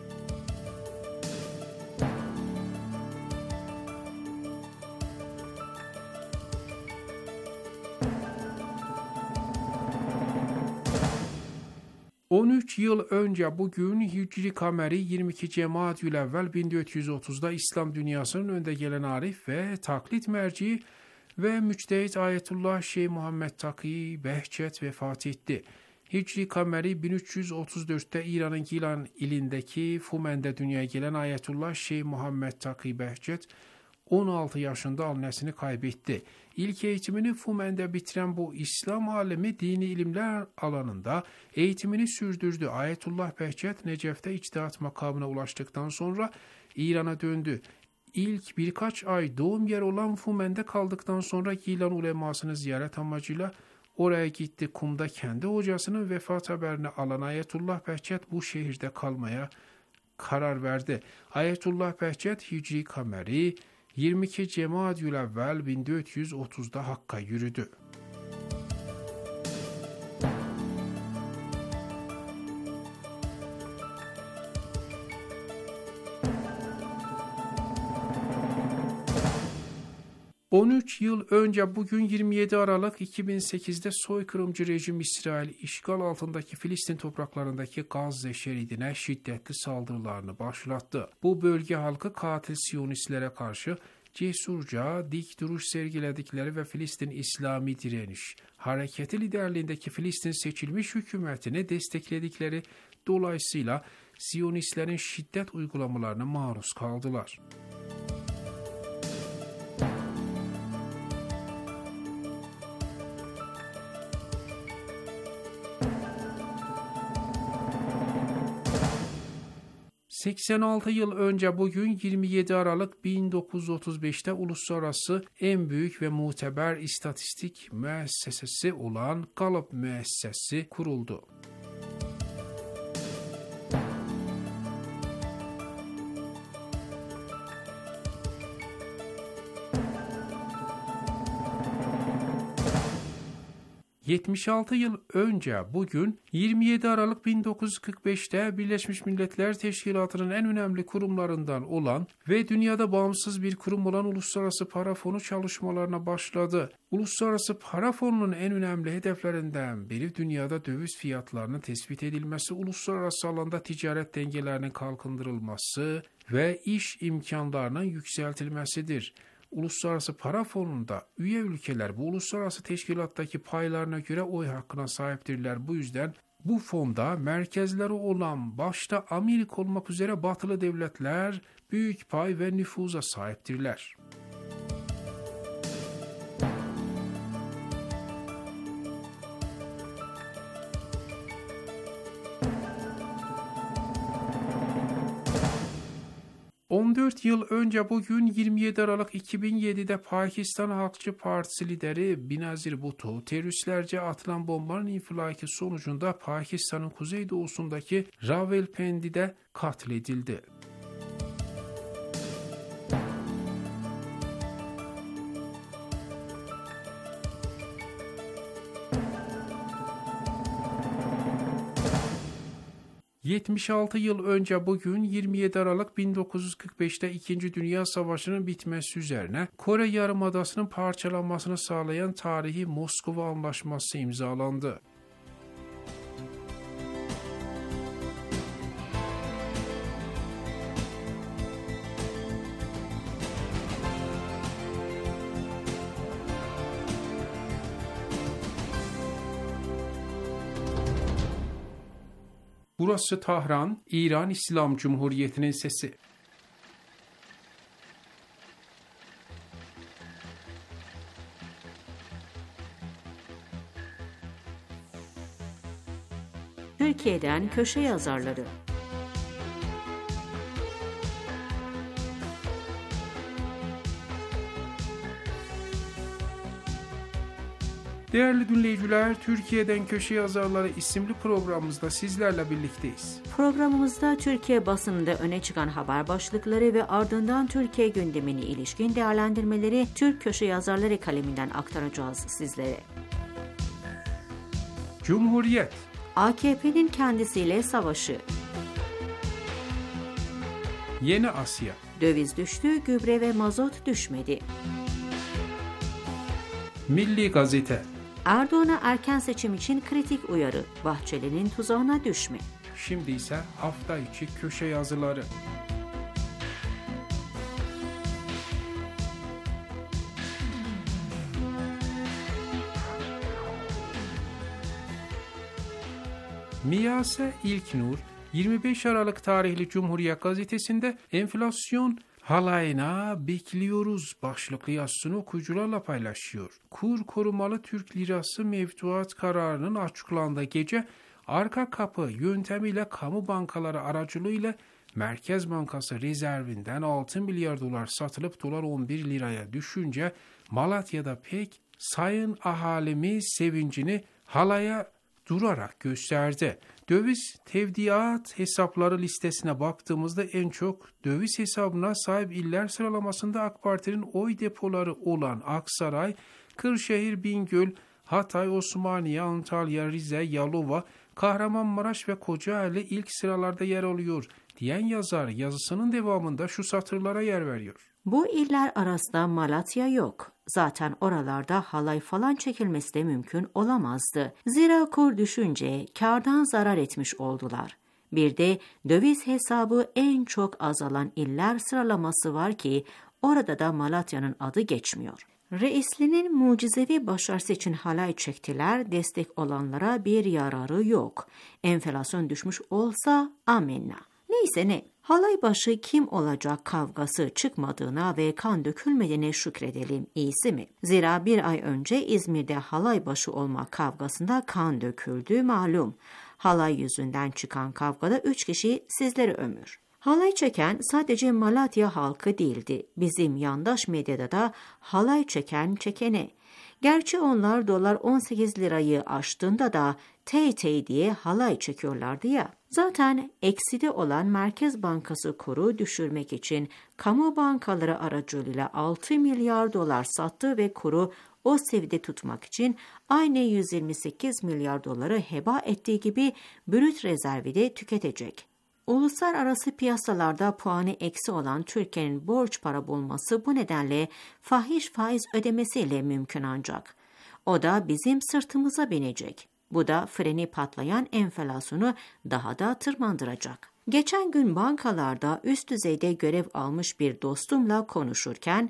on üç yıl önce bugün Hicri Kameri yirmi iki Cemadülevvel bin dört yüz otuz'da İslam dünyasının önde gelen arif ve taklit merci ve müçtehit Ayetullah Şeyh Muhammed Taki Behçet vefat etti. Hicri Kameri bin üç yüz otuz dört'te İran'ın Gilan ilindeki Fumen'de dünyaya gelen Ayetullah Şeyh Muhammed Taki Behçet on altı yaşında annesini kaybetti. İlk eğitimini Fumen'de bitiren bu İslam alemi dini ilimler alanında eğitimini sürdürdü. Ayetullah Behçet Necef'te içtihat makamına ulaştıktan sonra İran'a döndü. İlk birkaç ay doğum yeri olan Fumen'de kaldıktan sonra Gilan ulemasını ziyaret amacıyla oraya gitti. Kum'da kendi hocasının vefat haberini alan Ayetullah Behçet bu şehirde kalmaya karar verdi. Ayetullah Behçet Hicri Kameri yirmi iki Cemadülevvel bin dört yüz otuz'da Hakk'a yürüdü. on üç yıl önce bugün yirmi yedi Aralık iki bin sekiz'de soykırımcı rejim İsrail işgal altındaki Filistin topraklarındaki Gazze şeridine şiddetli saldırılarını başlattı. Bu bölge halkı katil Siyonistlere karşı cesurca dik duruş sergiledikleri ve Filistin İslami Direniş Hareketi liderliğindeki Filistin seçilmiş hükümetini destekledikleri dolayısıyla Siyonistlerin şiddet uygulamalarına maruz kaldılar. seksen altı yıl önce bugün yirmi yedi Aralık bin dokuz yüz otuz beş'te uluslararası en büyük ve muteber istatistik müessesesi olan Gallup müessesesi kuruldu. yetmiş altı yıl önce bugün yirmi yedi Aralık bin dokuz yüz kırk beş'te Birleşmiş Milletler Teşkilatı'nın en önemli kurumlarından olan ve dünyada bağımsız bir kurum olan Uluslararası Para Fonu çalışmalarına başladı. Uluslararası Para Fonu'nun en önemli hedeflerinden biri dünyada döviz fiyatlarının tespit edilmesi, uluslararası alanda ticaret dengelerinin kalkındırılması ve iş imkanlarının yükseltilmesidir. Uluslararası Para Fonu'nda üye ülkeler bu uluslararası teşkilattaki paylarına göre oy hakkına sahiptirler. Bu yüzden Bu fonda merkezleri olan başta Amerika olmak üzere batılı devletler büyük pay ve nüfuza sahiptirler. on dört yıl önce bugün yirmi yedi Aralık iki bin yedi'de Pakistan Halkçı Partisi lideri Benazir Bhutto teröristlerce atılan bombanın infilaki sonucunda Pakistan'ın kuzeydoğusundaki Rawalpindi'de katledildi. yetmiş altı yıl önce bugün yirmi yedi Aralık bin dokuz yüz kırk beş'te İkinci Dünya Savaşı'nın bitmesi üzerine Kore Yarımadası'nın parçalanmasını sağlayan tarihi Moskova Anlaşması imzalandı. Burası Tahran, İran İslam Cumhuriyeti'nin sesi. Türkiye'den köşe yazarları. Değerli dinleyiciler, Türkiye'den Köşe Yazarları isimli programımızda sizlerle birlikteyiz. Programımızda Türkiye basınında öne çıkan haber başlıkları ve ardından Türkiye gündemine ilişkin değerlendirmeleri Türk Köşe Yazarları kaleminden aktaracağız sizlere. Cumhuriyet, A K P'nin kendisiyle savaşı, Yeni Asya, döviz düştü, gübre ve mazot düşmedi, Milli Gazete, Erdoğan'a erken seçim için kritik uyarı, Bahçeli'nin tuzağına düşme. Şimdi ise hafta içi köşe yazıları. Miyase İlknur, yirmi beş Aralık tarihli Cumhuriyet Gazetesi'nde enflasyon halayına bekliyoruz başlıklı yazısını okuyucularla paylaşıyor. Kur korumalı Türk lirası mevduat kararının açıklandığı gece arka kapı yöntemiyle kamu bankaları aracılığıyla Merkez Bankası rezervinden altı milyar dolar satılıp dolar on bir liraya düşünce Malatya'da pek sayın ahalimiz sevincini halaya durarak gösterdi. Döviz tevdiat hesapları listesine baktığımızda en çok döviz hesabına sahip iller sıralamasında AK Parti'nin oy depoları olan Aksaray, Kırşehir, Bingöl, Hatay, Osmaniye, Antalya, Rize, Yalova, Kahramanmaraş ve Kocaeli ilk sıralarda yer alıyor diyen yazar yazısının devamında şu satırlara yer veriyor. Bu iller arasında Malatya yok. Zaten oralarda halay falan çekilmesi de mümkün olamazdı. Zira kur düşünce kârdan zarar etmiş oldular. Bir de döviz hesabı en çok azalan iller sıralaması var ki orada da Malatya'nın adı geçmiyor. Reisli'nin mucizevi başarısı için halay çektiler, destek olanlara bir yararı yok. Enflasyon düşmüş olsa amenna. Neyse ne, halay başı kim olacak kavgası çıkmadığına ve kan dökülmediğine şükredelim, iyisi mi? Zira bir ay önce İzmir'de halay başı olma kavgasında kan döküldü malum. Halay yüzünden çıkan kavgada üç kişi sizlere ömür. Halay çeken sadece Malatya halkı değildi. Bizim yandaş medyada da halay çeken çekene. Gerçi onlar dolar on sekiz lirayı aştığında da tey tey diye halay çekiyorlardı ya. Zaten ekside olan Merkez Bankası kuru düşürmek için kamu bankaları aracılığıyla altı milyar dolar sattı ve kuru o seviyede tutmak için aynı yüz yirmi sekiz milyar doları heba ettiği gibi brüt rezervi de tüketecek. Uluslararası piyasalarda puanı eksi olan Türkiye'nin borç para bulması bu nedenle fahiş faiz ödemesiyle mümkün ancak. O da bizim sırtımıza binecek. Bu da freni patlayan enflasyonu daha da tırmandıracak. Geçen gün bankalarda üst düzeyde görev almış bir dostumla konuşurken,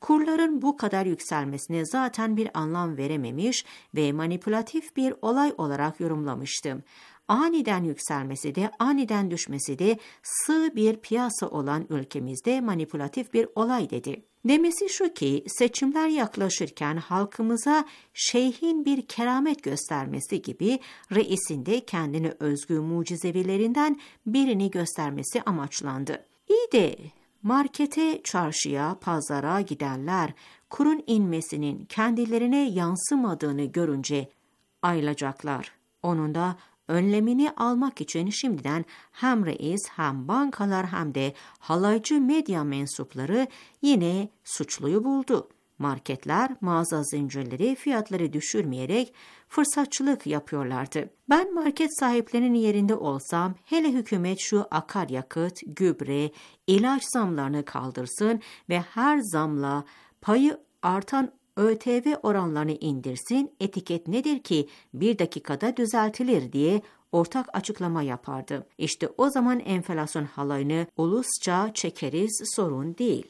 kurların bu kadar yükselmesine zaten bir anlam verememiş ve manipülatif bir olay olarak yorumlamıştım. Aniden yükselmesi de aniden düşmesi de sığ bir piyasa olan ülkemizde manipülatif bir olay dedi. Demesi şu ki seçimler yaklaşırken halkımıza şeyhin bir keramet göstermesi gibi reisin de kendine özgü mucizevilerinden birini göstermesi amaçlandı. İyi de markete, çarşıya, pazara gidenler kurun inmesinin kendilerine yansımadığını görünce ayrılacaklar. Onun da önlemini almak için şimdiden hem reis hem bankalar hem de halaycı medya mensupları yine suçluyu buldu. Marketler, mağaza zincirleri fiyatları düşürmeyerek fırsatçılık yapıyorlardı. Ben market sahiplerinin yerinde olsam hele hükümet şu akaryakıt, gübre, ilaç zamlarını kaldırsın ve her zamla payı artan ÖTV oranlarını indirsin, etiket nedir ki bir dakikada düzeltilir diye ortak açıklama yapardı. İşte o zaman enflasyon halayını ulusça çekeriz, sorun değil.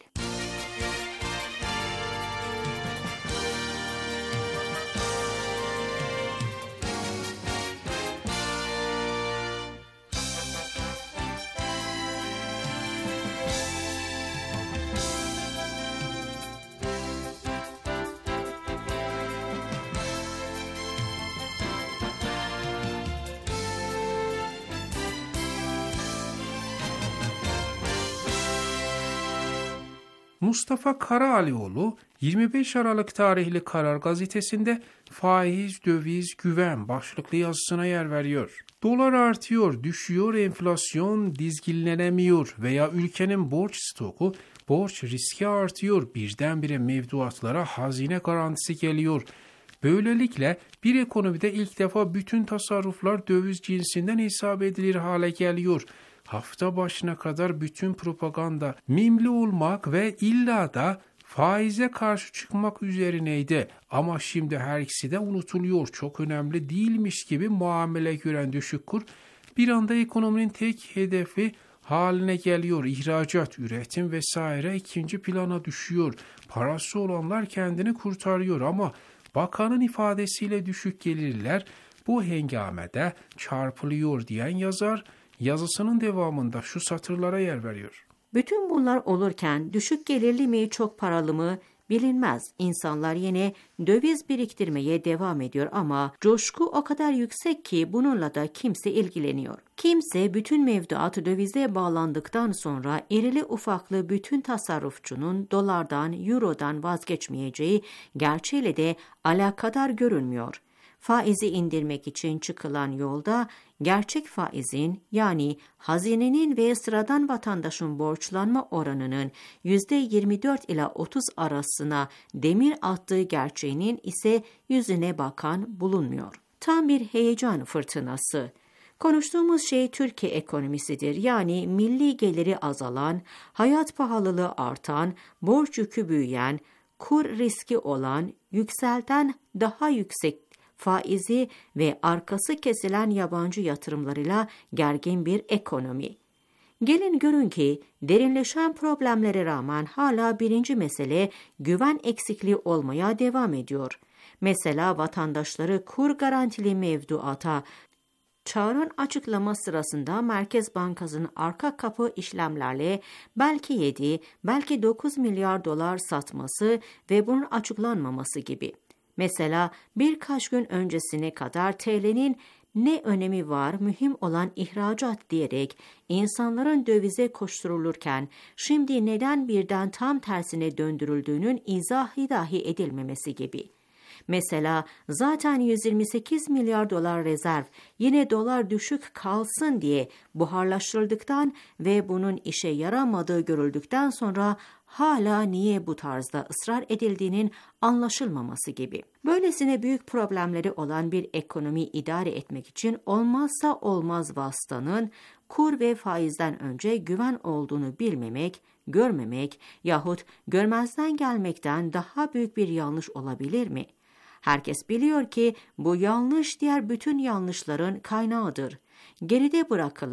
Mustafa Karaalioğlu yirmi beş Aralık tarihli Karar Gazetesi'nde faiz, döviz, güven başlıklı yazısına yer veriyor. Dolar artıyor, düşüyor, enflasyon dizginlenemiyor veya ülkenin borç stoku, borç riski artıyor, birdenbire mevduatlara hazine garantisi geliyor. Böylelikle bir ekonomide ilk defa bütün tasarruflar döviz cinsinden hesap edilir hale geliyor. Hafta başına kadar bütün propaganda mimli olmak ve illa da faize karşı çıkmak üzerineydi. Ama şimdi her ikisi de unutuluyor. Çok önemli değilmiş gibi muamele gören düşük kur bir anda ekonominin tek hedefi haline geliyor. İhracat, üretim vesaire ikinci plana düşüyor. Parası olanlar kendini kurtarıyor ama bakanın ifadesiyle düşük gelirler bu hengamede çarpılıyor diyen yazar yazısının devamında şu satırlara yer veriyor. Bütün bunlar olurken düşük gelirli mi çok paralı mı bilinmez. İnsanlar yine döviz biriktirmeye devam ediyor ama coşku o kadar yüksek ki bununla da kimse ilgileniyor. Kimse bütün mevduat dövize bağlandıktan sonra irili ufaklı bütün tasarrufçunun dolardan, eurodan vazgeçmeyeceği gerçeğiyle de alakadar görünmüyor. Faizi indirmek için çıkılan yolda gerçek faizin yani hazinenin ve sıradan vatandaşın borçlanma oranının yüzde yirmi dört ila otuz arasına demir attığı gerçeğinin ise yüzüne bakan bulunmuyor. Tam bir heyecan fırtınası. Konuştuğumuz şey Türkiye ekonomisidir. Yani milli geliri azalan, hayat pahalılığı artan, borç yükü büyüyen, kur riski olan, yükselten daha yüksek faizi ve arkası kesilen yabancı yatırımlarıyla gergin bir ekonomi. Gelin görün ki derinleşen problemlere rağmen hala birinci mesele güven eksikliği olmaya devam ediyor. Mesela vatandaşları kur garantili mevduata çağıran açıklama sırasında Merkez Bankası'nın arka kapı işlemlerle belki yedi, belki dokuz milyar dolar satması ve bunun açıklanmaması gibi. Mesela birkaç gün öncesine kadar T L'nin ne önemi var, mühim olan ihracat diyerek insanların dövize koşturulurken şimdi neden birden tam tersine döndürüldüğünün izahı dahi edilmemesi gibi. Mesela zaten yüz yirmi sekiz milyar dolar rezerv yine dolar düşük kalsın diye buharlaştırıldıktan ve bunun işe yaramadığı görüldükten sonra hala niye bu tarzda ısrar edildiğinin anlaşılmaması gibi. Böylesine büyük problemleri olan bir ekonomiyi idare etmek için olmazsa olmaz vasıtanın kur ve faizden önce güven olduğunu bilmemek, görmemek yahut görmezden gelmekten daha büyük bir yanlış olabilir mi? Herkes biliyor ki bu yanlış diğer bütün yanlışların kaynağıdır. Geride bırakılan,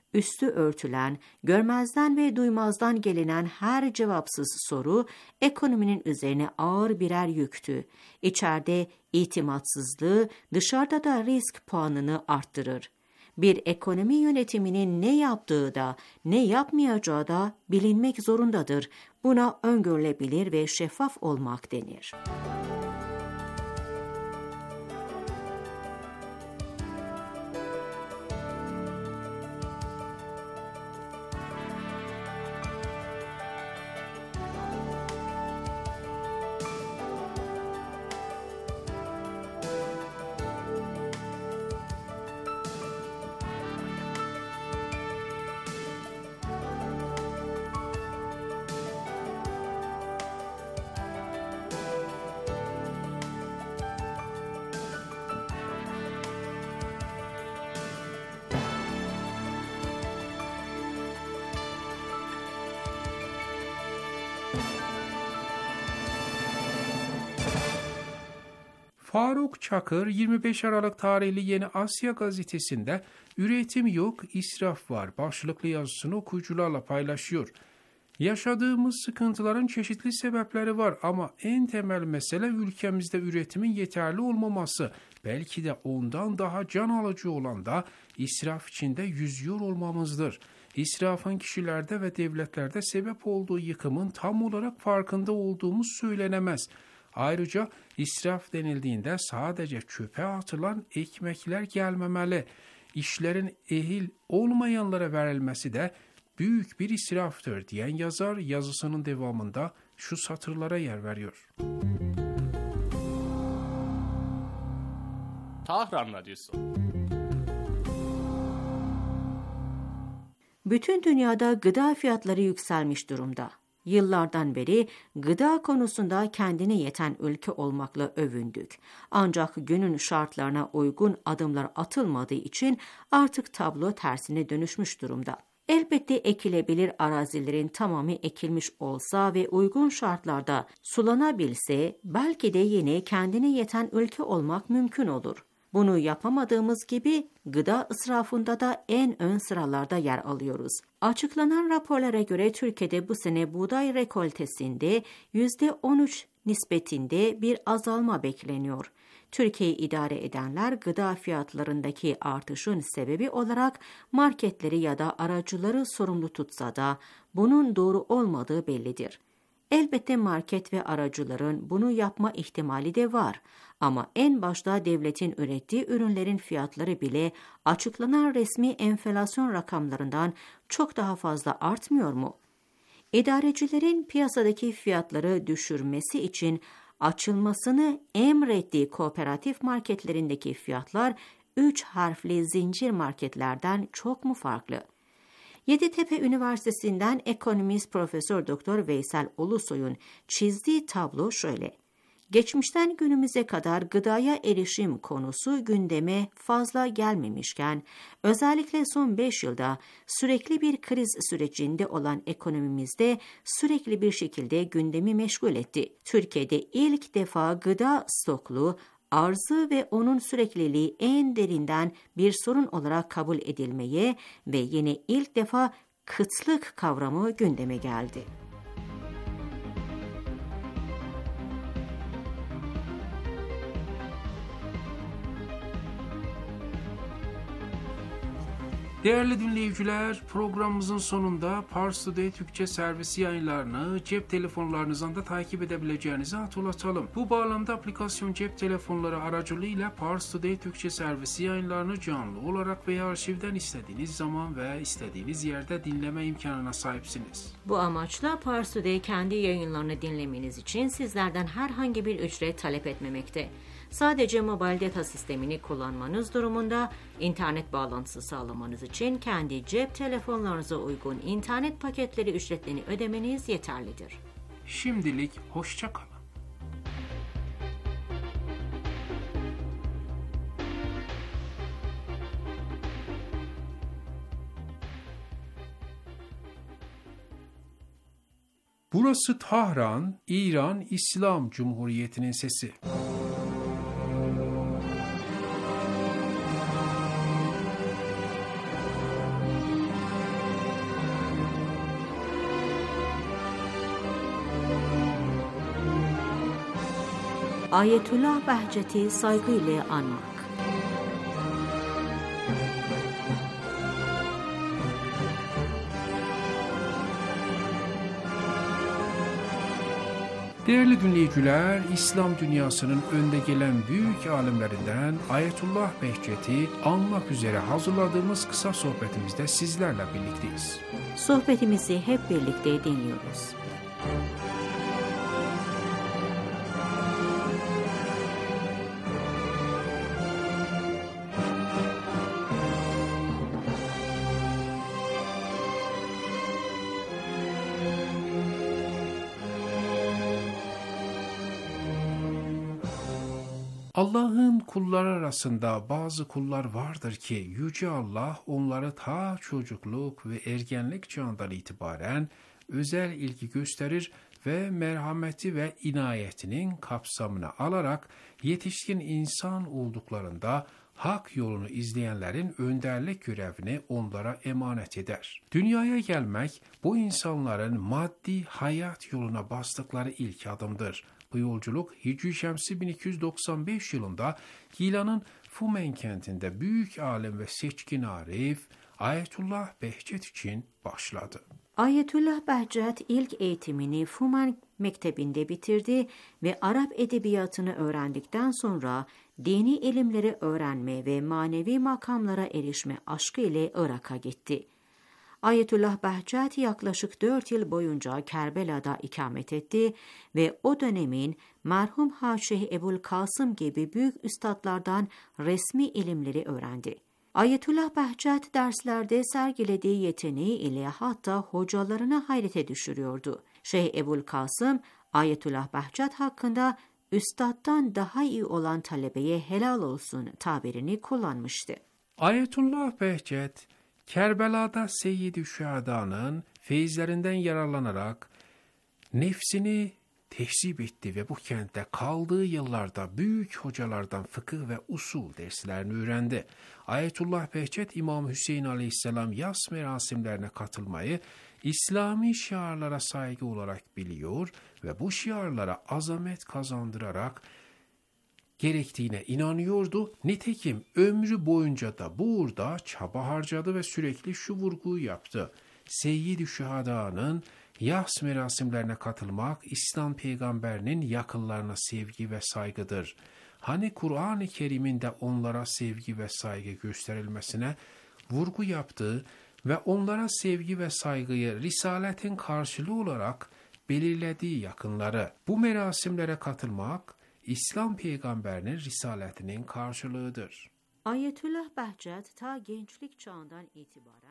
üstü örtülen, görmezden ve duymazdan gelinen her cevapsız soru ekonominin üzerine ağır birer yüktü. İçeride itimatsızlığı, dışarıda da risk puanını arttırır. Bir ekonomi yönetiminin ne yaptığı da ne yapmayacağı da bilinmek zorundadır. Buna öngörülebilir ve şeffaf olmak denir. Faruk Çakır yirmi beş Aralık tarihli Yeni Asya gazetesinde "Üretim yok, israf var" başlıklı yazısını okuyucularla paylaşıyor. Yaşadığımız sıkıntıların çeşitli sebepleri var ama en temel mesele ülkemizde üretimin yeterli olmaması. Belki de ondan daha can alıcı olan da israf içinde yüzüyor olmamızdır. İsrafın kişilerde ve devletlerde sebep olduğu yıkımın tam olarak farkında olduğumuz söylenemez. Ayrıca israf denildiğinde sadece çöpe atılan ekmekler gelmemeli. İşlerin ehil olmayanlara verilmesi de büyük bir israftır diyen yazar yazısının devamında şu satırlara yer veriyor. Tahran Radyosu. Bütün dünyada gıda fiyatları yükselmiş durumda. Yıllardan beri gıda konusunda kendine yeten ülke olmakla övündük. Ancak günün şartlarına uygun adımlar atılmadığı için artık tablo tersine dönüşmüş durumda. Elbette ekilebilir arazilerin tamamı ekilmiş olsa ve uygun şartlarda sulanabilse belki de yine kendine yeten ülke olmak mümkün olur. Bunu yapamadığımız gibi gıda israfında da en ön sıralarda yer alıyoruz. Açıklanan raporlara göre Türkiye'de bu sene buğday rekoltesinde yüzde on üç nispetinde bir azalma bekleniyor. Türkiye'yi idare edenler gıda fiyatlarındaki artışın sebebi olarak marketleri ya da aracıları sorumlu tutsa da bunun doğru olmadığı bellidir. Elbette market ve aracıların bunu yapma ihtimali de var. Ama en başta devletin ürettiği ürünlerin fiyatları bile açıklanan resmi enflasyon rakamlarından çok daha fazla artmıyor mu? İdarecilerin piyasadaki fiyatları düşürmesi için açılmasını emrettiği kooperatif marketlerindeki fiyatlar üç harfli zincir marketlerden çok mu farklı? Yeditepe Üniversitesi'nden ekonomist Profesör Doktor Veysel Ulusoy'un çizdiği tablo şöyle. Geçmişten günümüze kadar gıdaya erişim konusu gündeme fazla gelmemişken, özellikle son beş yılda sürekli bir kriz sürecinde olan ekonomimizde sürekli bir şekilde gündemi meşgul etti. Türkiye'de ilk defa gıda stoklu, arzı ve onun sürekliliği en derinden bir sorun olarak kabul edilmeye ve yine ilk defa kıtlık kavramı gündeme geldi. Değerli dinleyiciler, programımızın sonunda Pars Today Türkçe servisi yayınlarını cep telefonlarınızdan da takip edebileceğinizi hatırlatalım. Bu bağlamda aplikasyon cep telefonları aracılığıyla Pars Today Türkçe servisi yayınlarını canlı olarak veya arşivden istediğiniz zaman ve istediğiniz yerde dinleme imkanına sahipsiniz. Bu amaçla Pars Today kendi yayınlarını dinlemeniz için sizlerden herhangi bir ücret talep etmemekte. Sadece mobil data sistemini kullanmanız durumunda internet bağlantısı sağlamanız için kendi cep telefonlarınıza uygun internet paketleri ücretlerini ödemeniz yeterlidir. Şimdilik hoşça kalın. Burası Tahran, İran İslam Cumhuriyeti'nin sesi. Ayetullah Behçet'i saygıyla anmak. Değerli dinleyiciler, İslam dünyasının önde gelen büyük alimlerinden Ayetullah Behçet'i anmak üzere hazırladığımız kısa sohbetimizde sizlerle birlikteyiz. Sohbetimizi hep birlikte dinliyoruz. Allah'ın kulları arasında bazı kullar vardır ki Yüce Allah onları ta çocukluk ve ergenlik çağından itibaren özel ilgi gösterir ve merhameti ve inayetinin kapsamına alarak yetişkin insan olduklarında hak yolunu izleyenlerin önderlik görevini onlara emanet eder. Dünyaya gelmek bu insanların maddi hayat yoluna bastıkları ilk adımdır. Bu yolculuk Hicri Şemsi bin iki yüz doksan beş yılında Gilan'ın Fumen kentinde büyük alim ve seçkin arif Ayetullah Behçet için başladı. Ayetullah Behçet ilk eğitimini Fumen Mektebi'nde bitirdi ve Arap edebiyatını öğrendikten sonra dini ilimleri öğrenme ve manevi makamlara erişme aşkı ile Irak'a gitti. Ayetullah Behçet yaklaşık dört yıl boyunca Kerbela'da ikamet etti ve o dönemin merhum Haşih Ebul Kasım gibi büyük üstadlardan resmi ilimleri öğrendi. Ayetullah Behçet derslerde sergilediği yeteneği ile hatta hocalarını hayrete düşürüyordu. Şeyh Ebul Kasım, Ayetullah Behçet hakkında üstaddan daha iyi olan talebeye helal olsun tabirini kullanmıştı. Ayetullah Behçet, Kerbela'da Seyyid-i Şüheda'nın feyizlerinden yararlanarak nefsini tehzip etti ve bu kentte kaldığı yıllarda büyük hocalardan fıkıh ve usul derslerini öğrendi. Ayetullah Behçet, İmam Hüseyin Aleyhisselam yas merasimlerine katılmayı İslami şiarlara saygı olarak biliyor ve bu şiarlara azamet kazandırarak gerektiğine inanıyordu. Nitekim ömrü boyunca da bu uğurda çaba harcadı ve sürekli şu vurguyu yaptı. Seyyid-i Şüheda'nın yas merasimlerine katılmak, İslam peygamberinin yakınlarına sevgi ve saygıdır. Hani Kur'an-ı Kerim'inde onlara sevgi ve saygı gösterilmesine vurgu yaptığı ve onlara sevgi ve saygıyı risaletin karşılığı olarak belirlediği yakınları. Bu merasimlere katılmak, İslam peygamberinin risaletinin karşılığıdır. Ayetullah Behçet ta gençlik çağından itibaren